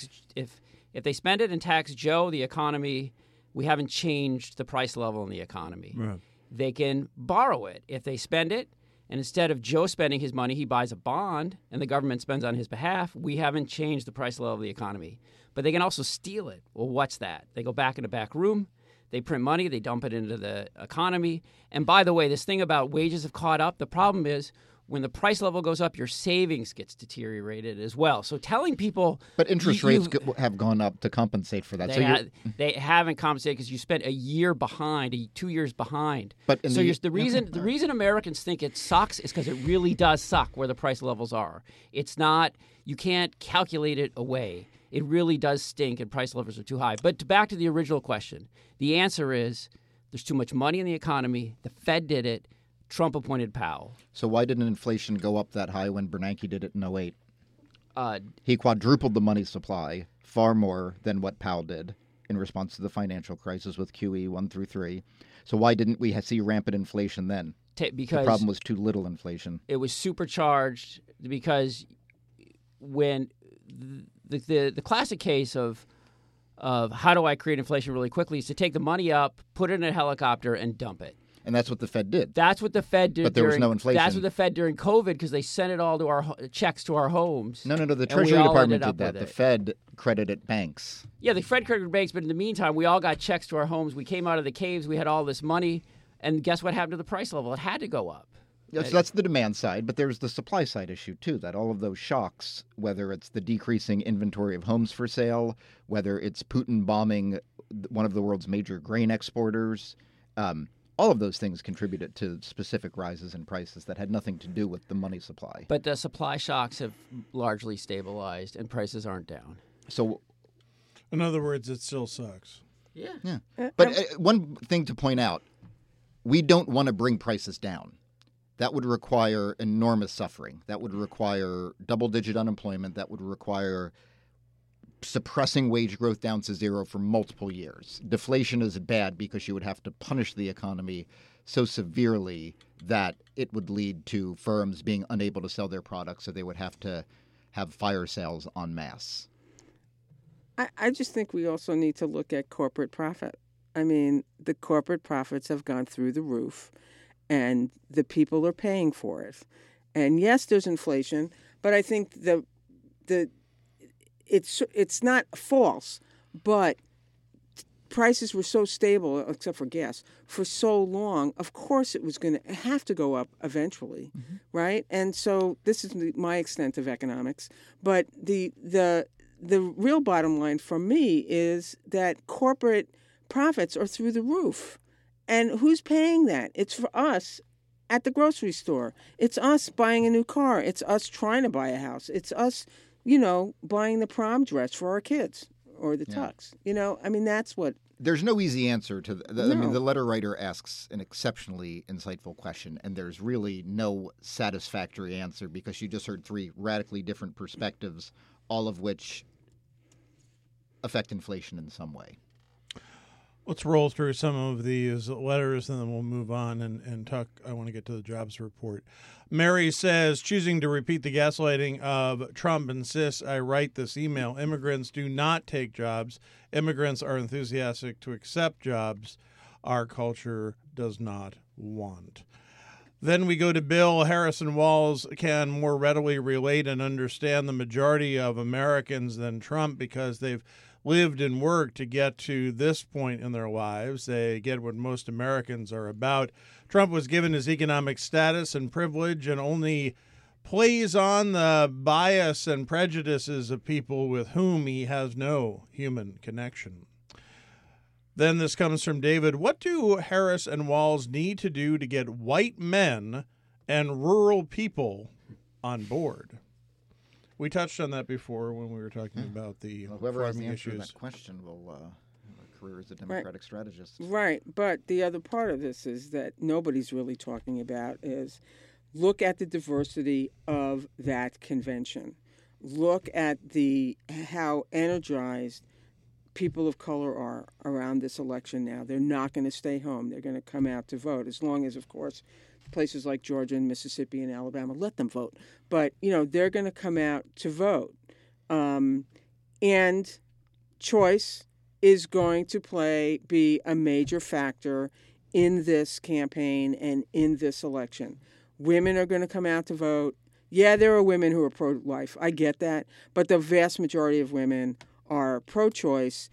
if they spend it and tax Joe, the economy, we haven't changed the price level in the economy. Right. They can borrow it. If they spend it, and instead of Joe spending his money, he buys a bond, and the government spends on his behalf, we haven't changed the price level of the economy. But they can also steal it. Well, what's that? They go back in the back room, they print money, they dump it into the economy. And by the way, this thing about wages have caught up. The problem is when the price level goes up, your savings gets deteriorated as well. So telling people... But interest rates have gone up to compensate for that. They haven't compensated because you spent a year behind, 2 years behind. But the reason Americans think it sucks is because it really does suck where the price levels are. It's not... You can't calculate it away. It really does stink and price levels are too high. But back to the original question. The answer is there's too much money in the economy. The Fed did it. Trump appointed Powell. So why didn't inflation go up that high when Bernanke did it in 2008? He quadrupled the money supply, far more than what Powell did in response to the financial crisis with QE 1 through 3. So why didn't we see rampant inflation then? Because the problem was too little inflation. It was supercharged because when the classic case of how do I create inflation really quickly is to take the money up, put it in a helicopter, and dump it. And that's what the Fed did. That's what the Fed did. But there was no inflation. That's what the Fed during COVID because they sent it all to our checks to our homes. No. The Treasury Department did that. The Fed credited banks. Yeah, the Fed credited banks, but in the meantime, we all got checks to our homes. We came out of the caves. We had all this money, and guess what happened to the price level? It had to go up. Yes, that's the demand side, but there's the supply side issue too. That all of those shocks, whether it's the decreasing inventory of homes for sale, whether it's Putin bombing one of the world's major grain exporters. All of those things contributed to specific rises in prices that had nothing to do with the money supply. But the supply shocks have largely stabilized and prices aren't down. So, in other words, it still sucks. Yeah. But one thing to point out, we don't want to bring prices down. That would require enormous suffering. That would require double-digit unemployment. That would require suppressing wage growth down to zero for multiple years. Deflation is bad because you would have to punish the economy so severely that it would lead to firms being unable to sell their products, so they would have to have fire sales en masse. I just think we also need to look at corporate profit. I mean, the corporate profits have gone through the roof, and the people are paying for it. And yes, there's inflation, but I think it's not false, but prices were so stable, except for gas, for so long. Of course, it was going to have to go up eventually, right? And so this is my extent of economics. But the real bottom line for me is that corporate profits are through the roof, and who's paying that? It's for us at the grocery store. It's us buying a new car. It's us trying to buy a house. It's us, buying the prom dress for our kids or the tux. I mean, that's what. There's no easy answer to that. No. I mean, the letter writer asks an exceptionally insightful question, and there's really no satisfactory answer because you just heard 3 radically different perspectives, all of which affect inflation in some way. Let's roll through some of these letters, and then we'll move on and talk. I want to get to the jobs report. Mary says, choosing to repeat the gaslighting of Trump insists I write this email. Immigrants do not take jobs. Immigrants are enthusiastic to accept jobs our culture does not want. Then we go to Bill. Harrison Walls can more readily relate and understand the majority of Americans than Trump because they've lived and worked to get to this point in their lives. They get what most Americans are about. Trump was given his economic status and privilege and only plays on the bias and prejudices of people with whom he has no human connection. Then this comes from David. What do Harris and Walls need to do to get white men and rural people on board? We touched on that before when we were talking about the whoever has the farming answer to issues. that question will have a career as a Democratic strategist. Right, but the other part of this is that nobody's really talking about is look at the diversity of that convention. Look at how energized people of color are around this election now. They're not going to stay home. They're going to come out to vote, as long as, of course, places like Georgia and Mississippi and Alabama let them vote. But, they're going to come out to vote. And choice is going to be a major factor in this campaign and in this election. Women are going to come out to vote. Yeah, there are women who are pro-life. I get that. But the vast majority of women are pro-choice.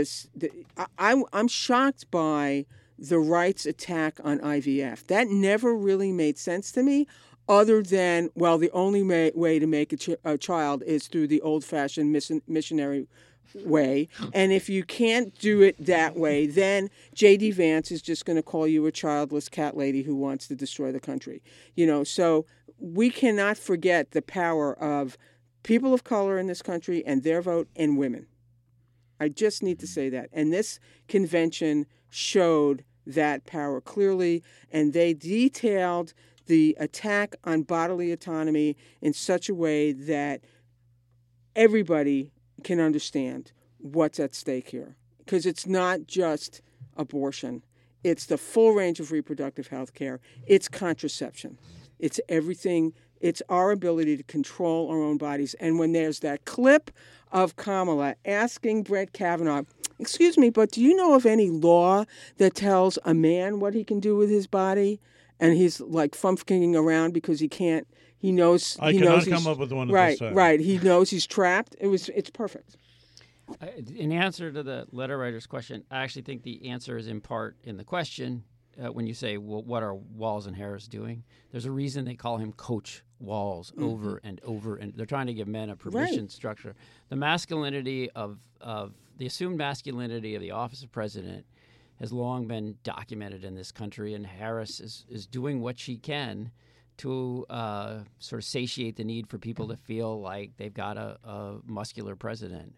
I'm shocked by the right's attack on IVF. That never really made sense to me, other than, well, the only way to make a child is through the old-fashioned missionary way. And if you can't do it that way, then J.D. Vance is just going to call you a childless cat lady who wants to destroy the country. So we cannot forget the power of people of color in this country and their vote, and women. I just need to say that. And this convention showed that power clearly, and they detailed the attack on bodily autonomy in such a way that everybody can understand what's at stake here. Because it's not just abortion. It's the full range of reproductive health care. It's contraception. It's everything. It's our ability to control our own bodies. And when there's that clip of Kamala asking Brett Kavanaugh, excuse me, but do you know of any law that tells a man what he can do with his body? And he's like fumbling around because he can't. He knows. I cannot come up with one at this time. Right. He knows he's trapped. It's perfect. In answer to the letter writer's question, I actually think the answer is in part in the question. When you say, well, what are Walls and Harris doing? There's a reason they call him Coach Walls over and over, and they're trying to give men a permission structure. The masculinity of the assumed masculinity of the office of president has long been documented in this country, and Harris is doing what she can to sort of satiate the need for people to feel like they've got a muscular president.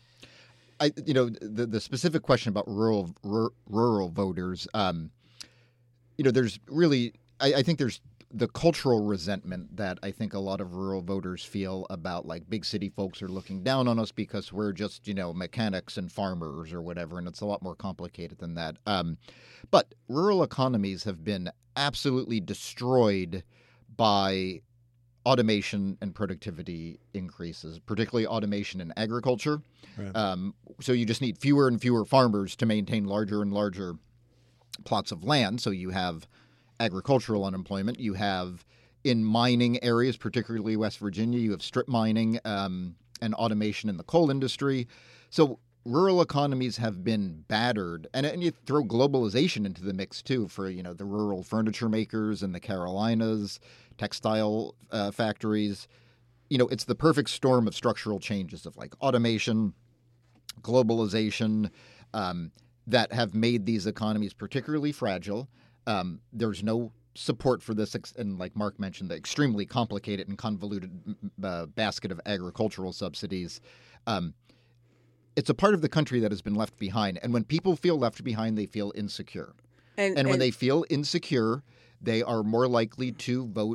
The specific question about rural voters. There's really, I think there's the cultural resentment that I think a lot of rural voters feel about, like, big city folks are looking down on us because we're just, mechanics and farmers or whatever, and it's a lot more complicated than that. But rural economies have been absolutely destroyed by automation and productivity increases, particularly automation in agriculture. Right. So you just need fewer and fewer farmers to maintain larger and larger plots of land. So you have agricultural unemployment. You have, in mining areas, particularly West Virginia, you have strip mining and automation in the coal industry. So rural economies have been battered. And you throw globalization into the mix, too, for, the rural furniture makers in the Carolinas, textile factories. It's the perfect storm of structural changes of, like, automation, globalization, that have made these economies particularly fragile. There's no support for this, and like Mark mentioned, the extremely complicated and convoluted basket of agricultural subsidies. It's a part of the country that has been left behind. And when people feel left behind, they feel insecure. And when they feel insecure, they are more likely to vote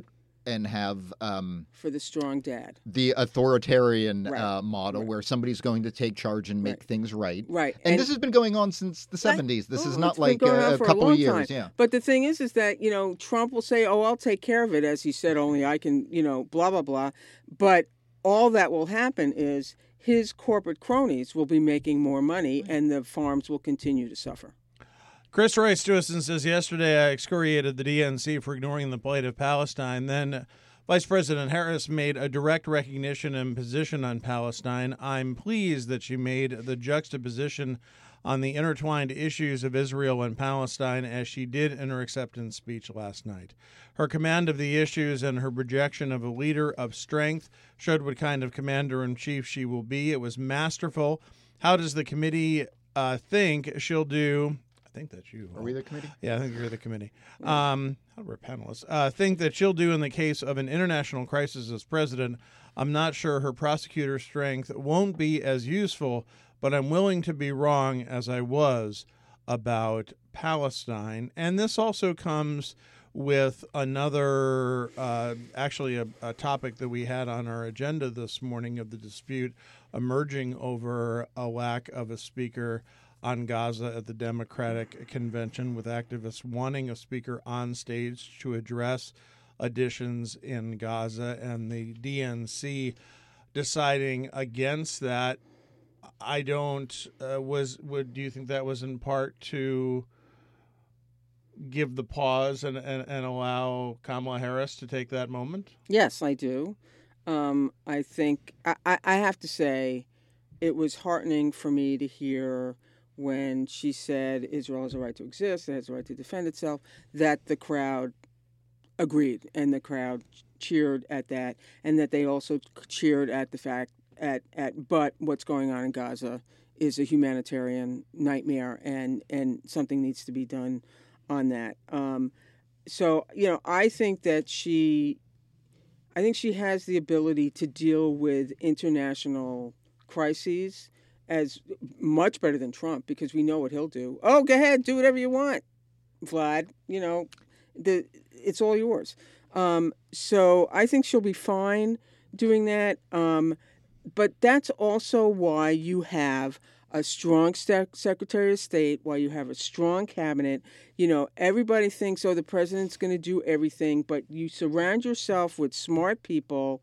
and have for the strong dad, the authoritarian Right. model where somebody's going to take charge and make Right. things right. right? And this has been going on since the 70s. This is not it's been like going on a for couple long of years. time. Yeah. But the thing is that Trump will say, "Oh, I'll take care of it," as he said, "Only I can," blah blah blah. But all that will happen is his corporate cronies will be making more money, and the farms will continue to suffer. Chris writes to us and says, yesterday I excoriated the DNC for ignoring the plight of Palestine. Then Vice President Harris made a direct recognition and position on Palestine. I'm pleased that she made the juxtaposition on the intertwined issues of Israel and Palestine as she did in her acceptance speech last night. Her command of the issues and her projection of a leader of strength showed what kind of commander-in-chief she will be. It was masterful. How does the committee think she'll do? I think that's you. Are we the committee? Yeah, I think you're the committee. We're panelists. Think that she'll do in the case of an international crisis as president. I'm not sure her prosecutor strength won't be as useful, but I'm willing to be wrong as I was about Palestine. And this also comes with another, actually a topic that we had on our agenda this morning of the dispute emerging over a lack of a speaker on Gaza at the Democratic Convention, with activists wanting a speaker on stage to address additions in Gaza, and the DNC deciding against that. I don't. Do you think that was in part to give the pause and allow Kamala Harris to take that moment? Yes, I do. I think I have to say it was heartening for me to hear when she said Israel has a right to exist, it has a right to defend itself, that the crowd agreed and the crowd cheered at that, and that they also cheered at the fact but what's going on in Gaza is a humanitarian nightmare, and something needs to be done on that. So I think that she has the ability to deal with international crises as much better than Trump, because we know what he'll do. Oh, go ahead, do whatever you want, Vlad. It's all yours. So I think she'll be fine doing that. But that's also why you have a strong Secretary of State, why you have a strong cabinet. Everybody thinks, the president's going to do everything, but you surround yourself with smart people.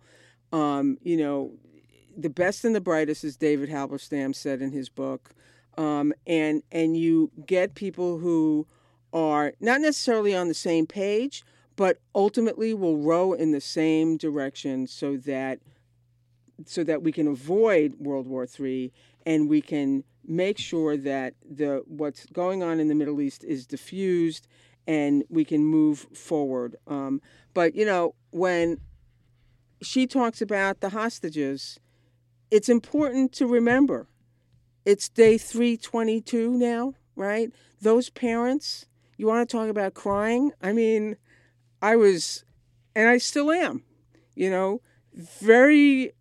The best and the brightest, as David Halberstam said in his book, and you get people who are not necessarily on the same page, but ultimately will row in the same direction, so that we can avoid World War III, and we can make sure that what's going on in the Middle East is diffused, and we can move forward. But when she talks about the hostages, it's important to remember it's day 322 now, right? Those parents, you want to talk about crying? I mean, I was, and I still am, very,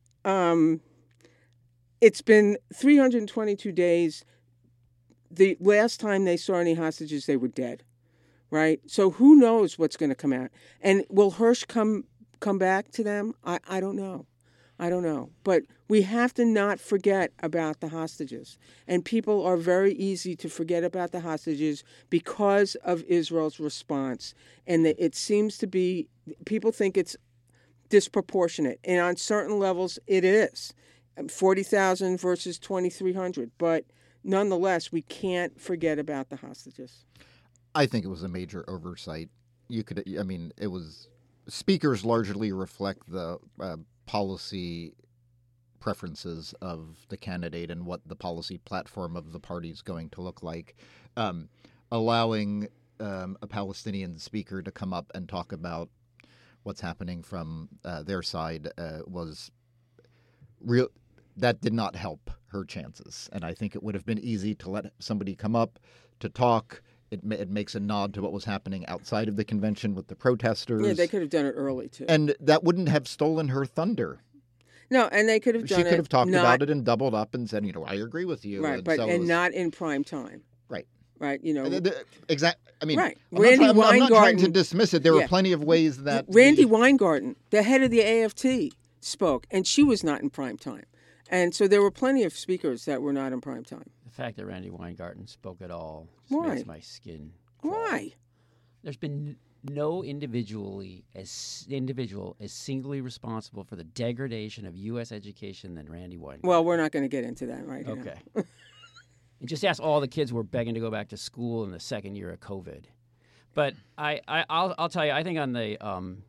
it's been 322 days. The last time they saw any hostages, they were dead, right? So who knows what's going to come out? And will Hersh come back to them? I don't know. I don't know. But we have to not forget about the hostages. And people are very easy to forget about the hostages because of Israel's response. And it seems to be, people think it's disproportionate. And on certain levels, it is. 40,000 versus 2,300. But nonetheless, we can't forget about the hostages. I think it was a major oversight. It was, speakers largely reflect the policy preferences of the candidate and what the policy platform of the party is going to look like. Allowing a Palestinian speaker to come up and talk about what's happening from their side was real. That did not help her chances. And I think it would have been easy to let somebody come up to talk. It makes a nod to what was happening outside of the convention with the protesters. Yeah, they could have done it early, too. And that wouldn't have stolen her thunder. No, and they could have done it. She could have talked about it and doubled up and said, I agree with you. Right, and not in prime time. Right. right? You know, Exactly. I mean, right. I'm Randy not I'm not trying to Weingarten. dismiss it. There were Yeah. plenty of ways that Randy Weingarten, the head of the AFT, spoke, and she was not in prime time. And so there were plenty of speakers that were not in prime time. The fact that Randy Weingarten spoke at all just Why? makes my skin crawl. Why? There's been no individual as singly responsible for the degradation of U.S. education than Randy Weingarten. Well, we're not going to get into that right now. Okay. And just ask all the kids who were begging to go back to school in the second year of COVID. But I'll tell you, I think on the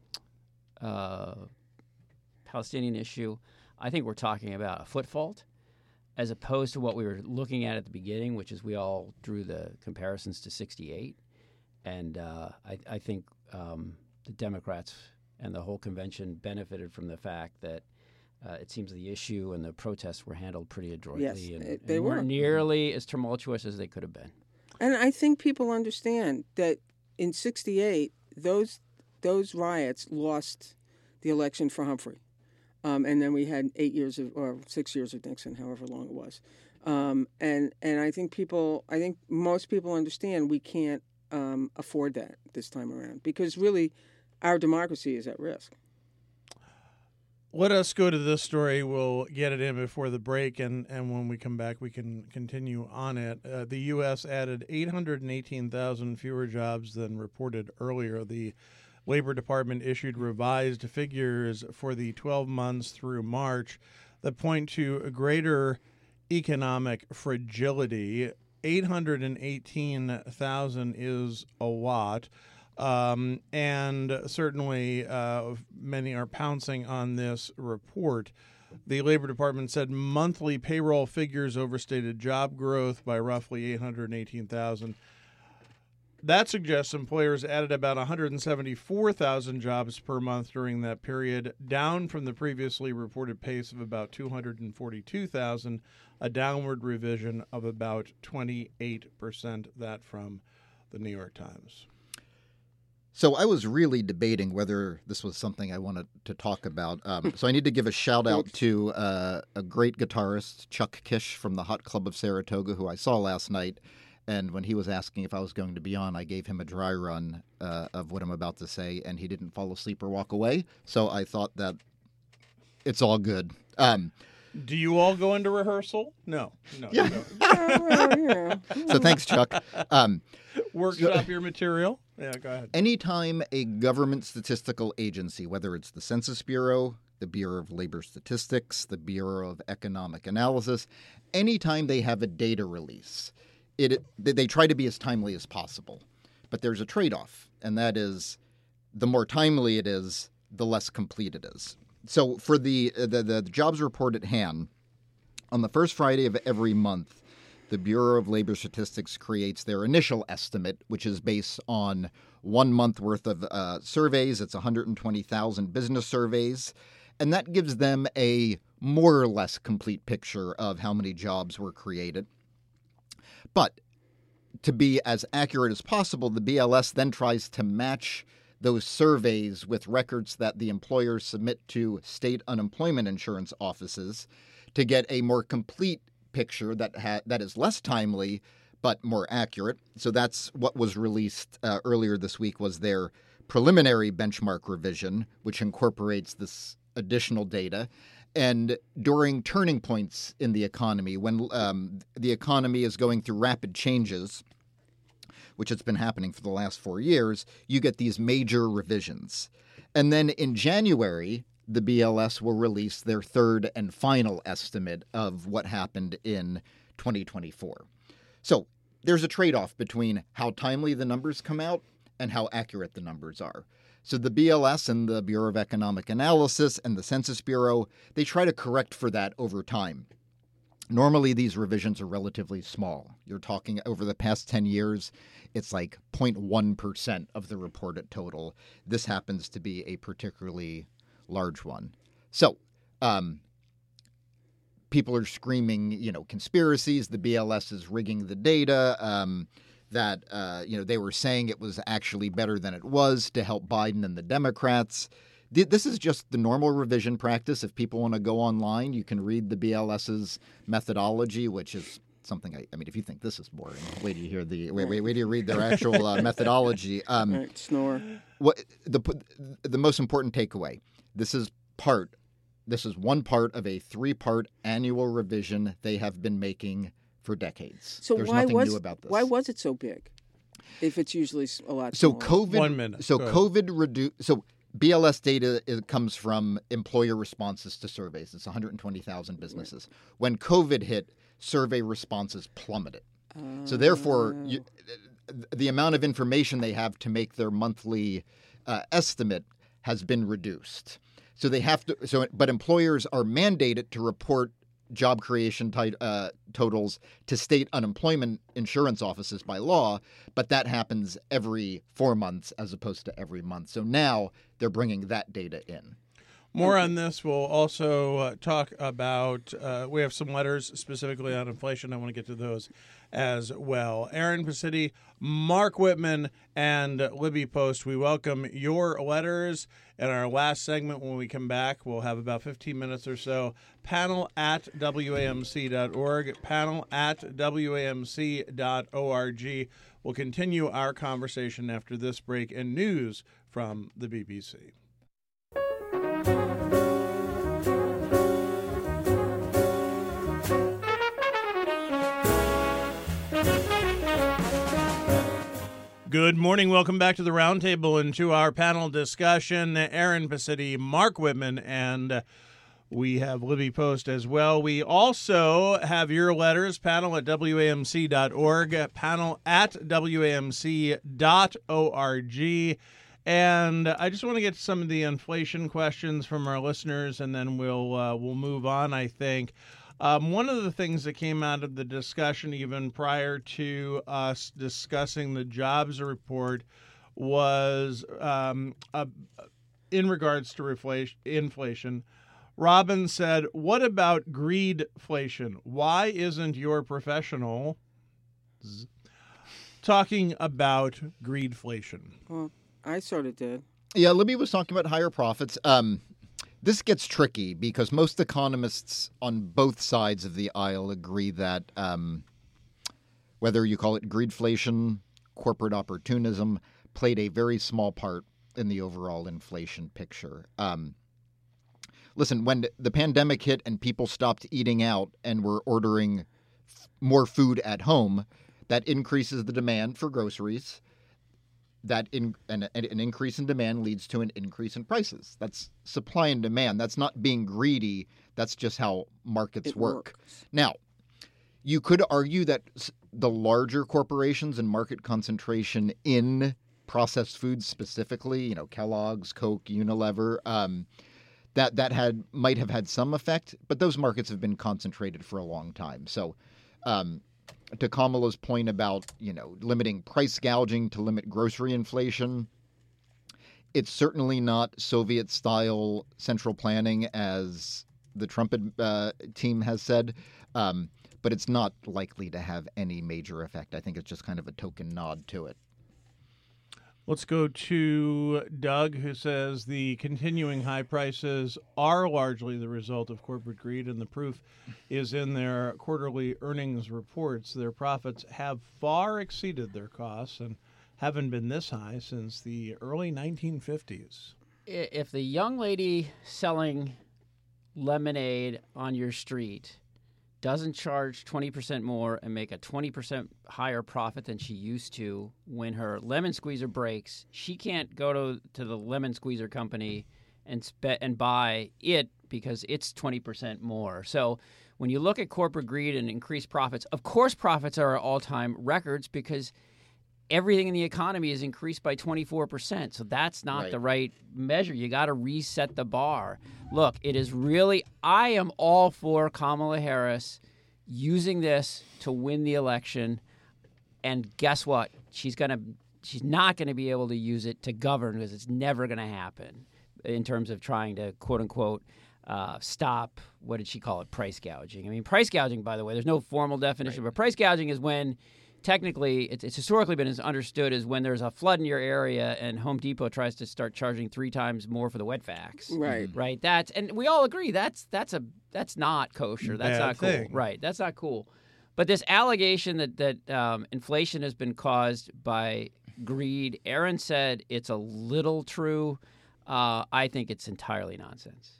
Palestinian issue, I think we're talking about a foot fault as opposed to what we were looking at the beginning, which is we all drew the comparisons to 68. And I think the Democrats and the whole convention benefited from the fact that it seems the issue and the protests were handled pretty adroitly. Yes, and they were. weren't nearly as tumultuous as they could have been. And I think people understand that in 68, those riots lost the election for Humphrey. And then we had 6 years of Nixon, however long it was. And I think most people understand we can't afford that this time around because really our democracy is at risk. Let us go to this story. We'll get it in before the break, and when we come back, we can continue on it. The U.S. added 818,000 fewer jobs than reported earlier. The Labor Department issued revised figures for the 12 months through March that point to a greater economic fragility. 818,000 is a lot. And certainly many are pouncing on this report. The Labor Department said monthly payroll figures overstated job growth by roughly 818,000. That suggests employers added about 174,000 jobs per month during that period, down from the previously reported pace of about 242,000, a downward revision of about 28%, that from the New York Times. So I was really debating whether this was something I wanted to talk about. So I need to give a shout out to a great guitarist, Chuck Kish from the Hot Club of Saratoga, who I saw last night. And when he was asking if I was going to be on, I gave him a dry run of what I'm about to say, and he didn't fall asleep or walk away. So I thought that it's all good. Do you all go into rehearsal? No. Yeah. No. So thanks, Chuck. Workshop your material. Yeah, go ahead. Anytime a government statistical agency, whether it's the Census Bureau, the Bureau of Labor Statistics, the Bureau of Economic Analysis, anytime they have a data release, they try to be as timely as possible. But there's a trade-off, and that is the more timely it is, the less complete it is. So for the jobs report at hand, on the first Friday of every month, the Bureau of Labor Statistics creates their initial estimate, which is based on 1 month worth of surveys. It's 120,000 business surveys. And that gives them a more or less complete picture of how many jobs were created. But to be as accurate as possible, the BLS then tries to match those surveys with records that the employers submit to state unemployment insurance offices to get a more complete picture that is less timely but more accurate. So that's what was released earlier this week, was their preliminary benchmark revision, which incorporates this additional data. And during turning points in the economy, when the economy is going through rapid changes, which has been happening for the last 4 years, you get these major revisions. And then in January, the BLS will release their third and final estimate of what happened in 2024. So there's a trade-off between how timely the numbers come out and how accurate the numbers are. So the BLS and the Bureau of Economic Analysis and the Census Bureau, they try to correct for that over time. Normally, these revisions are relatively small. You're talking over the past 10 years, it's like 0.1% of the reported total. This happens to be a particularly large one. So people are screaming, conspiracies. The BLS is rigging the data, that they were saying it was actually better than it was to help Biden and the Democrats. This is just the normal revision practice. If people want to go online, you can read the BLS's methodology, which is something I mean, if you think this is boring, wait till you hear wait till you read their actual methodology. Right, snore. What the most important takeaway? This is one part of a 3-part annual revision they have been making for decades. So there's nothing new about this. Why was it so big? If it's usually a lot So smaller. COVID. 1 minute. So Go ahead. COVID reduced. So BLS data comes from employer responses to surveys. It's 120,000 businesses. When COVID hit, survey responses plummeted. So therefore, the amount of information they have to make their monthly estimate has been reduced. So they have to. But employers are mandated to report job creation totals to state unemployment insurance offices by law, but that happens every 4 months as opposed to every month. So now they're bringing that data in. More on this. We'll also talk about, we have some letters specifically on inflation. I want to get to those as well. Aaron Pacitti, Mark Whitman, and Libby Post, we welcome your letters. In our last segment, when we come back, we'll have about 15 minutes or so. Panel@WAMC.org, panel@WAMC.org. We'll continue our conversation after this break and news from the BBC. Good morning. Welcome back to the Roundtable and to our panel discussion. Aaron Pacitti, Mark Whitman, and we have Libby Post as well. We also have your letters, panel@WAMC.org, panel@WAMC.org. And I just want to get to some of the inflation questions from our listeners, and then we'll move on, I think. One of the things that came out of the discussion, even prior to us discussing the jobs report, was in regards to inflation. Robin said, "What about greedflation? Why isn't your professional talking about greedflation?" Well, I sort of did. Yeah, Libby was talking about higher profits. This gets tricky because most economists on both sides of the aisle agree that whether you call it greedflation, corporate opportunism, played a very small part in the overall inflation picture. Listen, when the pandemic hit and people stopped eating out and were ordering more food at home, that increases the demand for groceries. An increase in demand leads to an increase in prices. That's supply and demand. That's not being greedy. That's just how markets work. Now, you could argue that the larger corporations and market concentration in processed foods specifically, Kellogg's, Coke, Unilever, that might have had some effect, but those markets have been concentrated for a long time. So, to Kamala's point about, limiting price gouging to limit grocery inflation, it's certainly not Soviet-style central planning, as the Trump team has said, but it's not likely to have any major effect. I think it's just kind of a token nod to it. Let's go to Doug, who says the continuing high prices are largely the result of corporate greed, and the proof is in their quarterly earnings reports. Their profits have far exceeded their costs and haven't been this high since the early 1950s. If the young lady selling lemonade on your street doesn't charge 20% more and make a 20% higher profit than she used to when her lemon squeezer breaks, she can't go to the lemon squeezer company and buy it because it's 20% more. So when you look at corporate greed and increased profits, of course profits are at all-time records because everything in the economy is increased by 24%. So that's not the right measure. You got to reset the bar. Look, it is really, I am all for Kamala Harris using this to win the election. And guess what? She's not going to be able to use it to govern because it's never going to happen in terms of trying to, quote unquote, stop, what did she call it, price gouging. I mean, price gouging, by the way, there's no formal definition, but price gouging is when technically, it's historically been understood as when there's a flood in your area and Home Depot tries to start charging 3 times more for the wet vacs. Right. And we all agree that's not kosher. That's not cool. Thing. Right. That's not cool. But this allegation that inflation has been caused by greed, Aaron said it's a little true. I think it's entirely nonsense.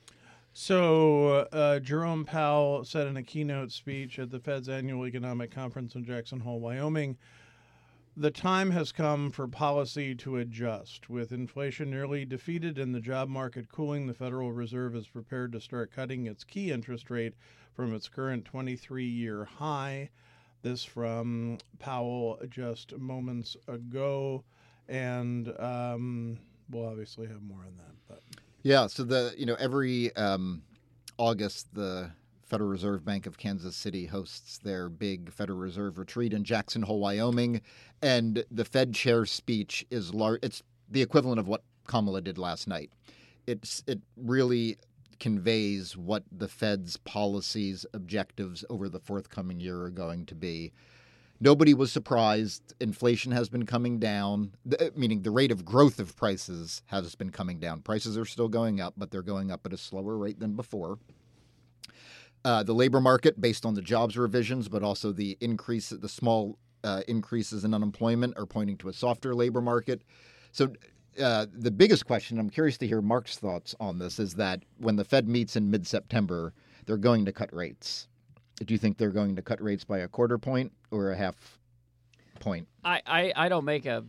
So Jerome Powell said in a keynote speech at the Fed's annual economic conference in Jackson Hole, Wyoming, the time has come for policy to adjust. With inflation nearly defeated and the job market cooling, the Federal Reserve is prepared to start cutting its key interest rate from its current 23-year high. This from Powell just moments ago. And we'll obviously have more on that. But yeah, so every August, the Federal Reserve Bank of Kansas City hosts their big Federal Reserve retreat in Jackson Hole, Wyoming, and the Fed chair's speech is it's the equivalent of what Kamala did last night. It really conveys what the Fed's policies, objectives over the forthcoming year are going to be. Nobody was surprised. Inflation has been coming down, meaning the rate of growth of prices has been coming down. Prices are still going up, but they're going up at a slower rate than before. The labor market, based on the jobs revisions, but also the small increases in unemployment, are pointing to a softer labor market. So the biggest question, I'm curious to hear Mark's thoughts on this, is that when the Fed meets in mid-September, they're going to cut rates. Do you think they're going to cut rates by a quarter point or a half point? I don't make a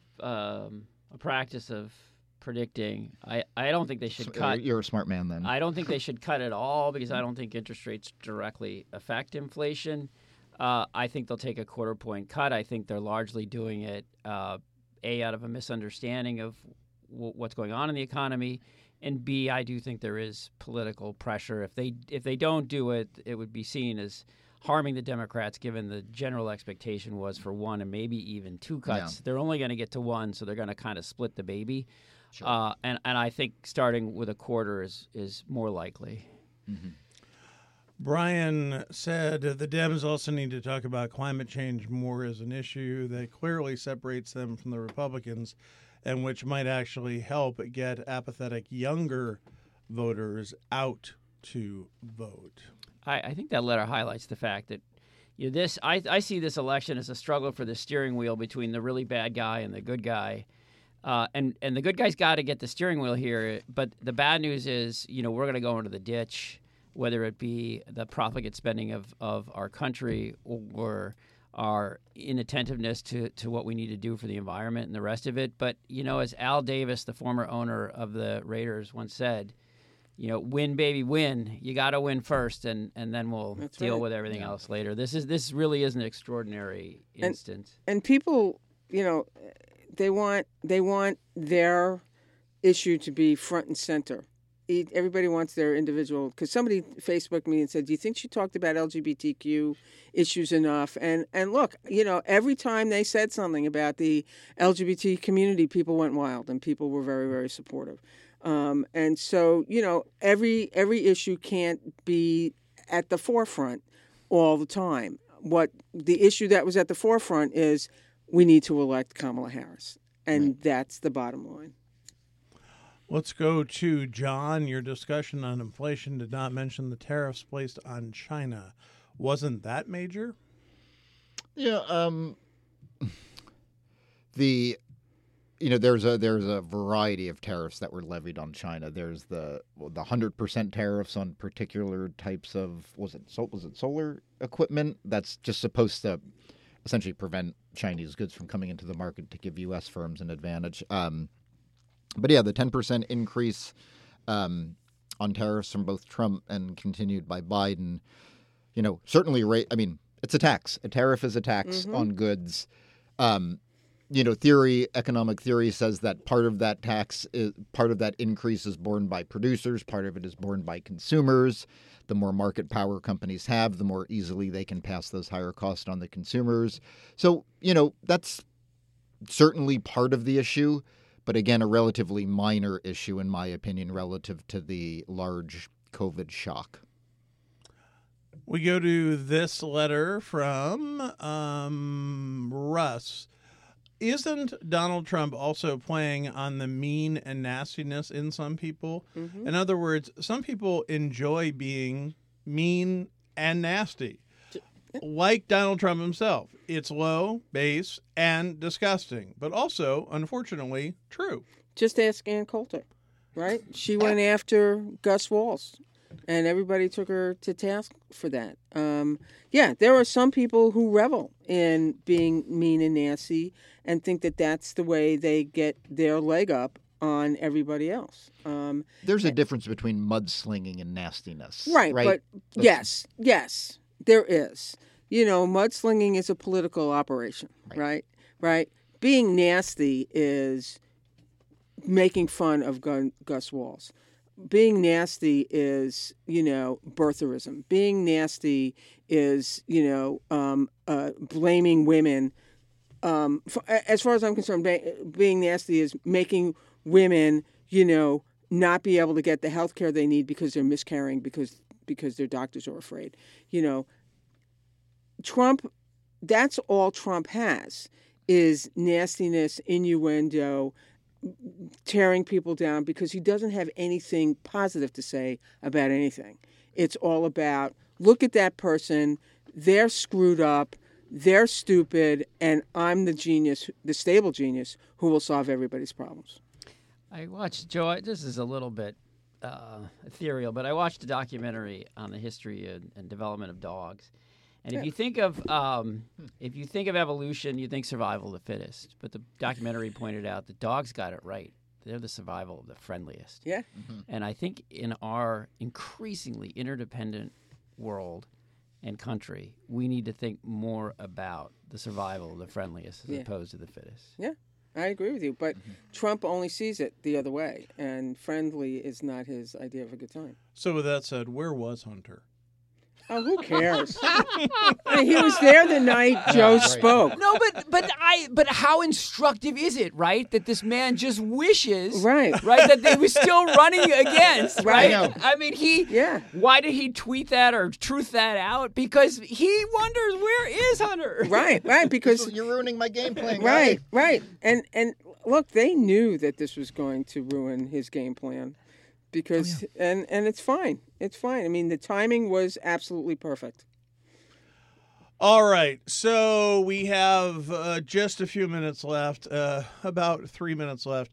practice of predicting. I don't think they should cut. You're a smart man then. I don't think they should cut at all because I don't think interest rates directly affect inflation. I think they'll take a quarter point cut. I think they're largely doing it, out of a misunderstanding of what's going on in the economy, and B, I do think there is political pressure. If they don't do it, it would be seen as harming the Democrats, given the general expectation was for one and maybe even two cuts. Yeah. They're only going to get to one, so they're going to kind of split the baby. Sure. And I think starting with a quarter is more likely. Mm-hmm. Brian said the Dems also need to talk about climate change more as an issue that clearly separates them from the Republicans and which might actually help get apathetic younger voters out to vote. I think that letter highlights the fact that I see this election as a struggle for the steering wheel between the really bad guy and the good guy. And the good guy's got to get the steering wheel here. But the bad news is, we're going to go into the ditch, whether it be the profligate spending of our country or our inattentiveness to what we need to do for the environment and the rest of it. But, as Al Davis, the former owner of the Raiders, once said, win, baby, win. You got to win first, and then we'll deal with everything else later. This really is an extraordinary instance. And people, they want their issue to be front and center. Everybody wants their individual, because somebody Facebooked me and said, do you think she talked about LGBTQ issues enough? And look, every time they said something about the LGBT community, people went wild and people were very, very supportive. And so, every issue can't be at the forefront all the time. What the issue that was at the forefront is we need to elect Kamala Harris. And that's the bottom line. Let's go to John. Your discussion on inflation did not mention the tariffs placed on China. Wasn't that major? Yeah. There's a variety of tariffs that were levied on China. There's the 100% tariffs on particular types of was it solar equipment that's just supposed to essentially prevent Chinese goods from coming into the market to give U.S. firms an advantage. But yeah, the 10% increase on tariffs from both Trump and continued by Biden, certainly it's a tax. A tariff is a tax on goods. Economic theory says that part of that increase is borne by producers, part of it is borne by consumers. The more market power companies have, the more easily they can pass those higher costs on the consumers. So, that's certainly part of the issue, but again, a relatively minor issue, in my opinion, relative to the large COVID shock. We go to this letter from Russ. Isn't Donald Trump also playing on the mean and nastiness in some people? Mm-hmm. In other words, some people enjoy being mean and nasty. like Donald Trump himself. It's low, base, and disgusting, but also, unfortunately, true. Just ask Ann Coulter, right? She went after Gus Walls, and everybody took her to task for that. Yeah, there are some people who revel in being mean and nasty and think that that's the way they get their leg up on everybody else. There's a difference between mudslinging and nastiness. Right? But yes, there is. Mudslinging is a political operation, right? Being nasty is making fun of Gus Walls. Being nasty is, birtherism. Being nasty is, blaming women. As far as I'm concerned, being nasty is making women, not be able to get the health care they need because they're miscarrying because their doctors are afraid. Trump, that's all Trump has is nastiness, innuendo, tearing people down because he doesn't have anything positive to say about anything. It's all about, look at that person, they're screwed up, they're stupid, and I'm the genius, the stable genius, who will solve everybody's problems. I watched, Joe, this is a little bit ethereal, but I watched a documentary on the history and development of dogs. And if you think of evolution, you think survival of the fittest. But the documentary pointed out that dogs got it right. They're the survival of the friendliest. Yeah. Mm-hmm. And I think in our increasingly interdependent world and country, we need to think more about the survival of the friendliest as opposed to the fittest. Yeah, I agree with you. But Trump only sees it the other way, and friendly is not his idea of a good time. So with that said, where was Hunter? Oh, who cares? He was there the night Joe spoke. No, but how instructive is it, right? That this man just wishes, right, that they were still running against, right? I mean, why did he tweet that or truth that out? Because he wonders, where is Hunter? Right, because you're ruining my game plan. Right. And look, they knew that this was going to ruin his game plan. Because and it's fine. It's fine. I mean, the timing was absolutely perfect. All right. So we have just a few minutes left, about 3 minutes left.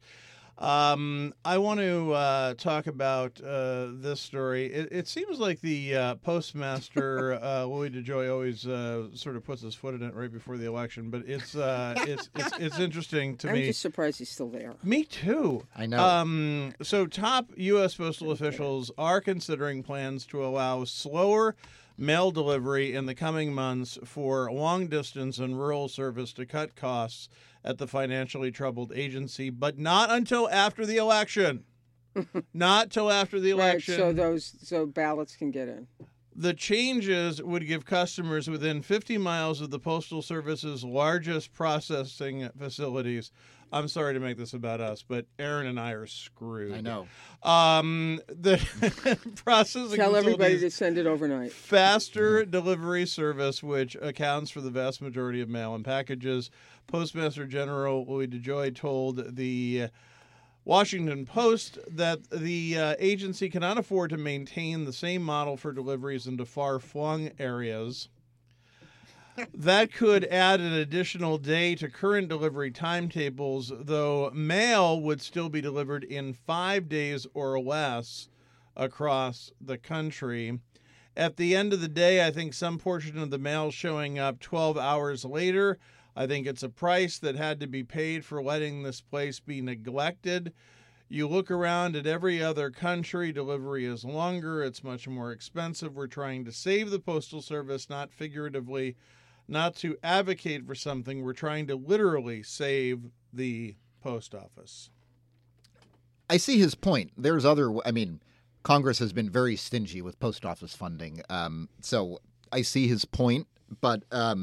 I want to talk about this story. It seems like the postmaster, Louis DeJoy, always sort of puts his foot in it right before the election. But it's interesting to me. I'm just surprised he's still there. Me too. I know. So top U.S. postal officials are considering plans to allow slower mail delivery in the coming months for long-distance and rural service to cut costs at the financially troubled agency, but not until after the election. Not till after the election. Right, so ballots can get in. The changes would give customers within 50 miles of the Postal Service's largest processing facilities. I'm sorry to make this about us, but Aaron and I are screwed. I know. The processing Tell everybody to send it overnight. Faster delivery service, which accounts for the vast majority of mail and packages. Postmaster General Louis DeJoy told the Washington Post that the agency cannot afford to maintain the same model for deliveries into far-flung areas. That could add an additional day to current delivery timetables, though mail would still be delivered in 5 days or less across the country. At the end of the day, I think some portion of the mail showing up 12 hours later. I think it's a price that had to be paid for letting this place be neglected. You look around at every other country, delivery is longer, it's much more expensive. We're trying to save the Postal Service, not figuratively, not to advocate for something. We're trying to literally save the post office. I see his point. Congress has been very stingy with post office funding. So I see his point, but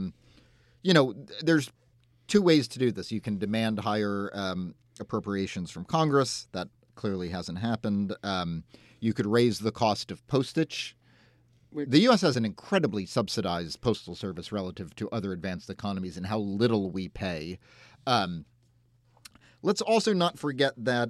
there's two ways to do this. You can demand higher appropriations from Congress. That clearly hasn't happened. You could raise the cost of postage. The U.S. has an incredibly subsidized postal service relative to other advanced economies and how little we pay. Let's also not forget that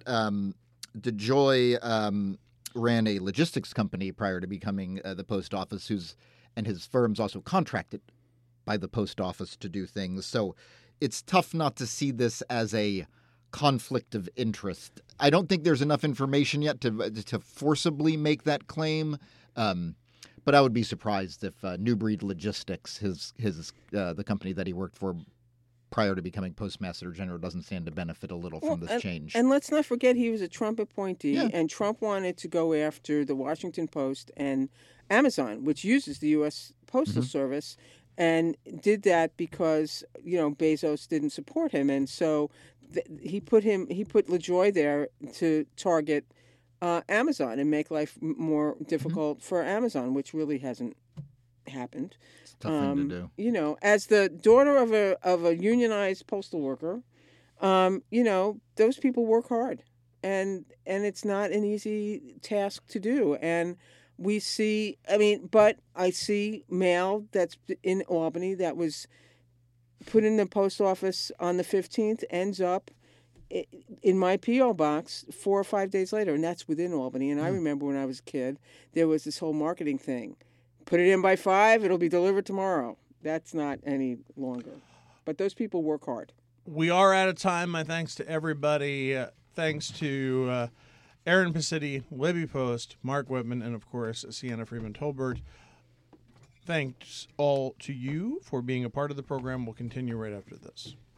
DeJoy ran a logistics company prior to becoming the post office, and his firms also contracted by the post office to do things. So it's tough not to see this as a conflict of interest. I don't think there's enough information yet to forcibly make that claim. But I would be surprised if New Breed Logistics, the company that he worked for prior to becoming Postmaster General, doesn't stand to benefit a little from this change. And let's not forget he was a Trump appointee, and Trump wanted to go after the Washington Post and Amazon, which uses the U.S. Postal Service, and did that because Bezos didn't support him, and so he put LaJoie there to target Amazon and make life more difficult for Amazon, which really hasn't happened. It's a tough thing to do. As the daughter of a unionized postal worker, those people work hard, and it's not an easy task to do. And we see, but I see mail that's in Albany that was put in the post office on the 15th ends up in my P.O. box 4 or 5 days later, and that's within Albany. And I remember when I was a kid, there was this whole marketing thing. Put it in by 5, it'll be delivered tomorrow. That's not any longer. But those people work hard. We are out of time. My thanks to everybody. Thanks to Aaron Pacitti, Libby Post, Mark Whitman, and, of course, Sienna Freeman-Tolbert. Thanks all to you for being a part of the program. We'll continue right after this.